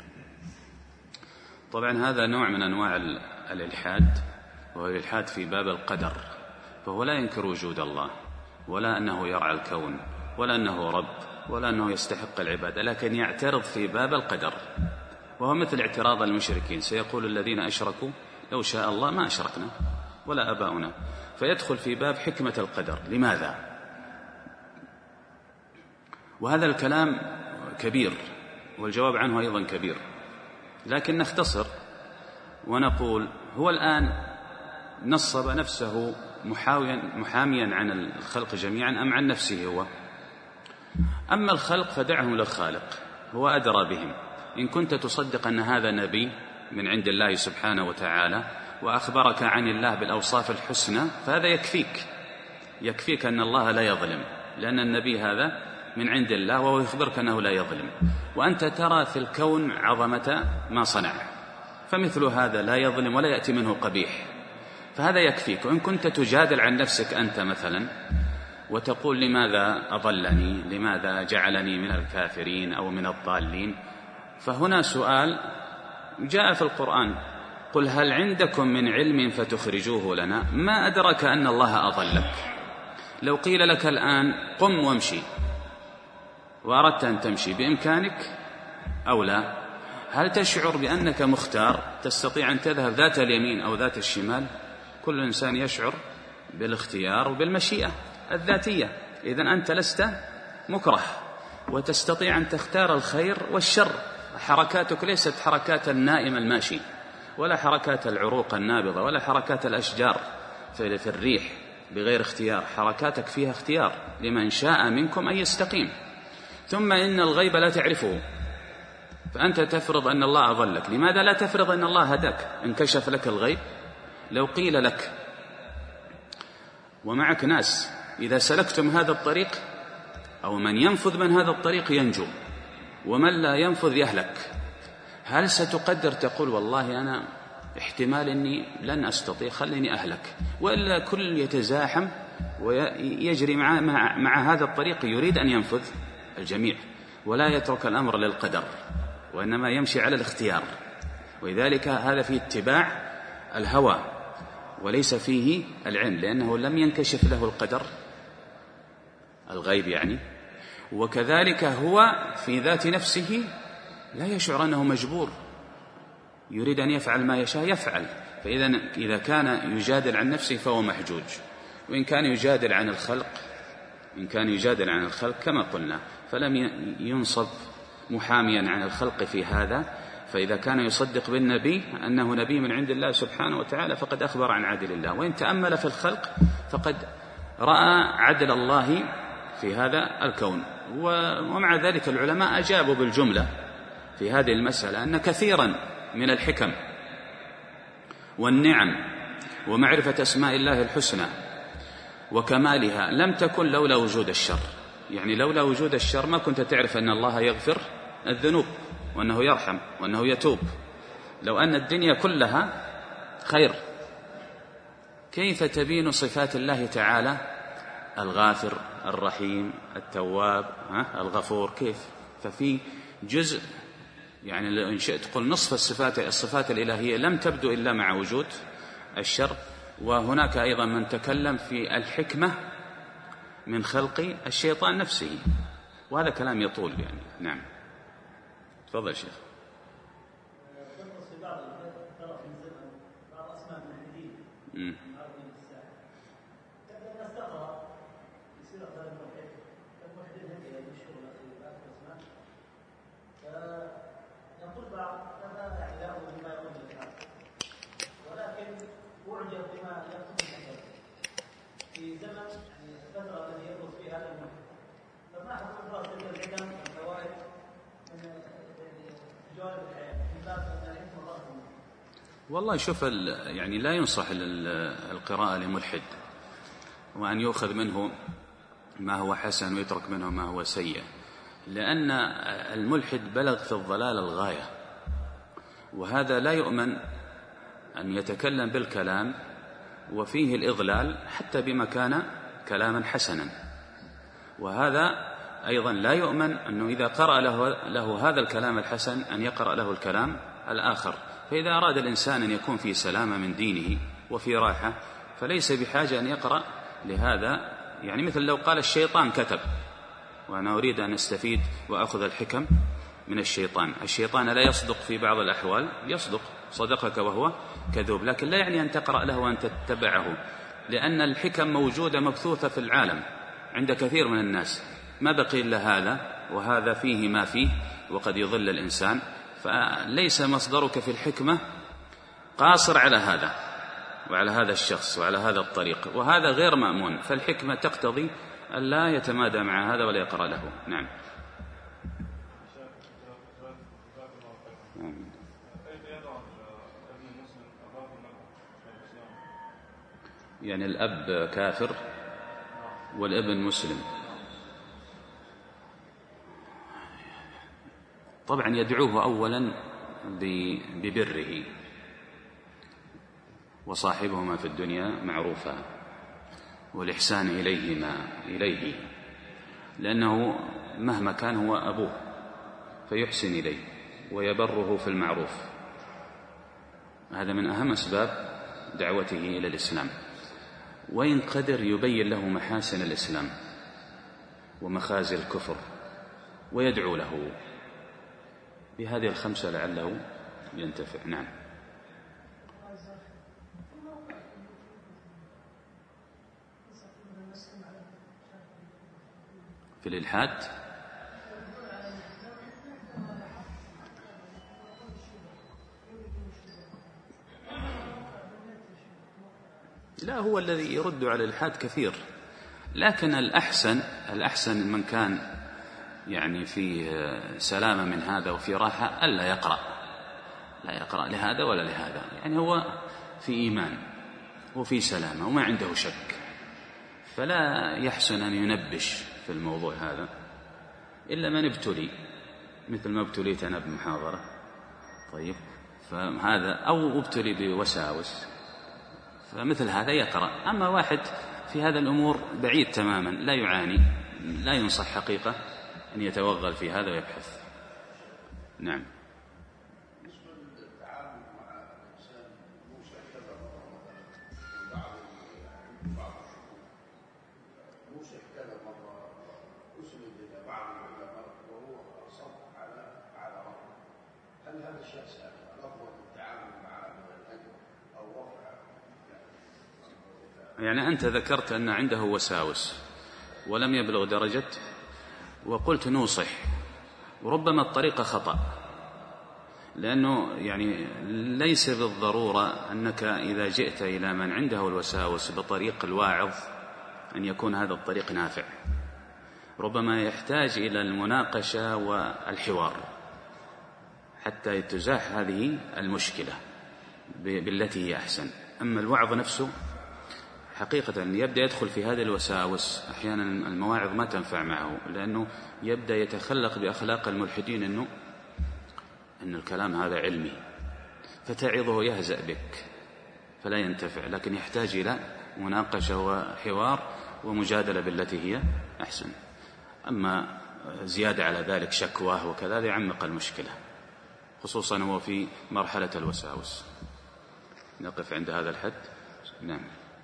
طبعا هذا نوع من أنواع الإلحاد، وهو الإلحاد في باب القدر، فهو لا ينكر وجود الله ولا أنه يرعى الكون ولا أنه رب ولا أنه يستحق العبادة، لكن يعترض في باب القدر، وهو مثل اعتراض المشركين. سيقول الذين أشركوا لو شاء الله ما أشركنا ولا أباؤنا، فيدخل في باب حكمة القدر. لماذا؟ وهذا الكلام كبير والجواب عنه أيضا كبير، لكن نختصر ونقول هو الآن نصب نفسه محاميا عن الخلق جميعا أم عن نفسه هو؟ أما الخلق فدعهم للخالق، هو أدرى بهم. إن كنت تصدق أن هذا نبي من عند الله سبحانه وتعالى وأخبرك عن الله بالأوصاف الحسنى فهذا يكفيك أن الله لا يظلم، لأن النبي هذا من عند الله وهو يخبرك أنه لا يظلم، وأنت ترى في الكون عظمة ما صنع، فمثل هذا لا يظلم ولا يأتي منه قبيح، فهذا يكفيك. وإن كنت تجادل عن نفسك أنت مثلا وتقول لماذا أضلني، لماذا جعلني من الكافرين أو من الضالين، فهنا سؤال جاء في القرآن: قل هل عندكم من علم فتخرجوه لنا؟ ما أدرك أن الله أضلك؟ لو قيل لك الآن قم وامشي وأردت أن تمشي بإمكانك أو لا؟ هل تشعر بأنك مختار تستطيع أن تذهب ذات اليمين أو ذات الشمال؟ كل إنسان يشعر بالاختيار وبالمشيئة الذاتية. إذن أنت لست مكره وتستطيع أن تختار الخير والشر. حركاتك ليست حركات النائم الماشي، ولا حركات العروق النابضة، ولا حركات الأشجار في الريح بغير اختيار. حركاتك فيها اختيار لمن شاء منكم أن يستقيم. ثم إن الغيب لا تعرفه، فأنت تفرض أن الله أضلك. لماذا لا تفرض أن الله هداك؟ انكشف لك الغيب. لو قيل لك ومعك ناس إذا سلكتم هذا الطريق أو من ينفذ من هذا الطريق ينجو ومن لا ينفذ يهلك، هل ستقدر تقول والله أنا احتمال أني لن أستطيع خليني أهلك؟ وإلا كل يتزاحم ويجري مع هذا الطريق يريد أن ينفذ الجميع ولا يترك الأمر للقدر، وإنما يمشي على الاختيار. ولذلك هذا فيه اتباع الهوى وليس فيه العلم، لأنه لم ينكشف له القدر الغيب يعني. وكذلك هو في ذات نفسه لا يشعر أنه مجبور، يريد أن يفعل ما يشاء يفعل. فإذا كان يجادل عن نفسه فهو محجوج. وإن كان يجادل عن الخلق كما قلنا فلم ينصب محاميا عن الخلق في هذا، فإذا كان يصدق بالنبي أنه نبي من عند الله سبحانه وتعالى فقد أخبر عن عدل الله، وإن تأمل في الخلق فقد رأى عدل الله في هذا الكون. ومع ذلك العلماء أجابوا بالجملة في هذه المسألة أن كثيرا من الحكم والنعم ومعرفة أسماء الله الحسنى وكمالها لم تكن لولا وجود الشر. يعني لولا وجود الشر ما كنت تعرف أن الله يغفر الذنوب وأنه يرحم وأنه يتوب. لو أن الدنيا كلها خير كيف تبين صفات الله تعالى الغافر الرحيم التواب الغفور؟ كيف؟ ففي جزء يعني إن شئت قل نصف الصفات الإلهية لم تبدو إلا مع وجود الشر. وهناك أيضا من تكلم في الحكمة من خلق الشيطان نفسه، وهذا كلام يطول يعني. نعم تفضل شيخ. والله شوف يعني لا ينصح القراءة لملحد وأن يؤخذ منه ما هو حسن ويترك منه ما هو سيء، لأن الملحد بلغ في الضلال الغاية، وهذا لا يؤمن أن يتكلم بالكلام وفيه الإضلال حتى بما كان كلاما حسنا. وهذا أيضا لا يؤمن أنه إذا قرأ له هذا الكلام الحسن أن يقرأ له الكلام الآخر. فإذا أراد الإنسان أن يكون في سلامة من دينه وفي راحة فليس بحاجة أن يقرأ لهذا. يعني مثل لو قال الشيطان كتب وأنا أريد أن أستفيد وأخذ الحكم من الشيطان. الشيطان لا يصدق في بعض الأحوال، يصدق صدقك وهو كذوب، لكن لا يعني أن تقرأ له وأن تتبعه، لأن الحكم موجودة مبثوثة في العالم عند كثير من الناس، ما بقي إلا هذا، وهذا فيه ما فيه وقد يضل الإنسان. فليس مصدرك في الحكمة قاصر على هذا وعلى هذا الشخص وعلى هذا الطريق، وهذا غير مأمون. فالحكمة تقتضي أن لا يتمادى مع هذا ولا يقرأ له. نعم. يعني الأب كافر والابن مسلم، طبعا يدعوه أولا ببره وصاحبهما في الدنيا معروفا والإحسان إليه، لأنه مهما كان هو أبوه فيحسن إليه ويبره في المعروف. هذا من أهم أسباب دعوته إلى الإسلام. وإن قدر يبين له محاسن الإسلام ومخازي الكفر ويدعو له بهذه الخمسة لعله ينتفع. نعم. في الإلحاد لا، هو الذي يرد على الإلحاد كثير، لكن الأحسن من كان يعني في سلامة من هذا وفي راحة ألا لا يقرأ لهذا ولا لهذا. يعني هو في إيمان وفي سلامة وما عنده شك، فلا يحسن أن ينبش في الموضوع هذا إلا من ابتلي، مثل ما ابتليت أنا بمحاضرة. طيب، فهذا أو ابتلي بوساوس، فمثل هذا يقرأ. أما واحد في هذا الأمور بعيد تماما لا يعاني، لا ينصح حقيقة أن يتوغل في هذا ويبحث. نعم. هل هذا الشخص لفظ التعامل معه بالأجر أو رفع؟ يعني أنت ذكرت أن عنده وساوس ولم يبلغ درجة، وقلت نوصح وربما الطريقة خطأ، لأنه يعني ليس بالضرورة أنك إذا جئت إلى من عنده الوساوس بطريق الواعظ أن يكون هذا الطريق نافع، ربما يحتاج إلى المناقشة والحوار حتى تزاح هذه المشكلة بالتي هي أحسن. أما الوعظ نفسه حقيقة يبدأ يدخل في هذه الوساوس، أحيانا المواعظ ما تنفع معه، لأنه يبدأ يتخلق بأخلاق الملحدين أن الكلام هذا علمي، فتعظه يهزأ بك فلا ينتفع، لكن يحتاج إلى مناقشة وحوار ومجادلة بالتي هي أحسن. أما زيادة على ذلك شكواه وكذا يعمق المشكلة، خصوصا هو في مرحلة الوساوس. نقف عند هذا الحد. نعم.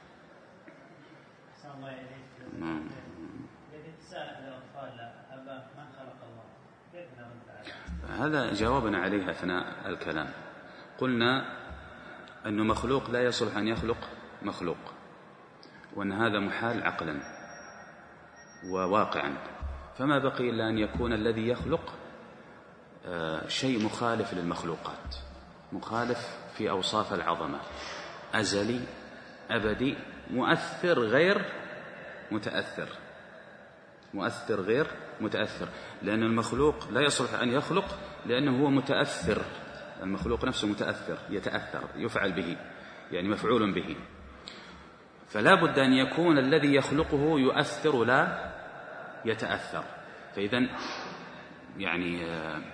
هذا جوابنا عليه أثناء الكلام. قلنا أنه مخلوق لا يصلح أن يخلق مخلوق، وأن هذا محال عقلا وواقعا، فما بقي إلا أن يكون الذي يخلق شيء مخالف للمخلوقات، مخالف في أوصاف العظمة، أزلي أبدي، مؤثر غير متأثر، مؤثر غير متأثر، لأن المخلوق لا يصلح أن يخلق لأنه هو متأثر، المخلوق نفسه متأثر، يتأثر، يفعل به، يعني مفعول به، فلا بد أن يكون الذي يخلقه يؤثر لا يتأثر. فإذن يعني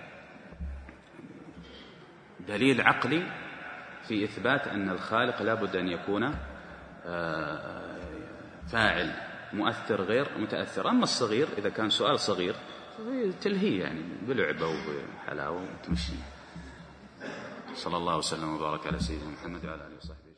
دليل عقلي في إثبات أن الخالق لا بد أن يكون فاعل مؤثر غير متأثر. أما الصغير إذا كان سؤال صغير تلهي يعني بلعبة وبحلاوة وتمشي. صلى الله وسلم وبارك على سيدنا محمد وعلى آله وصحبه.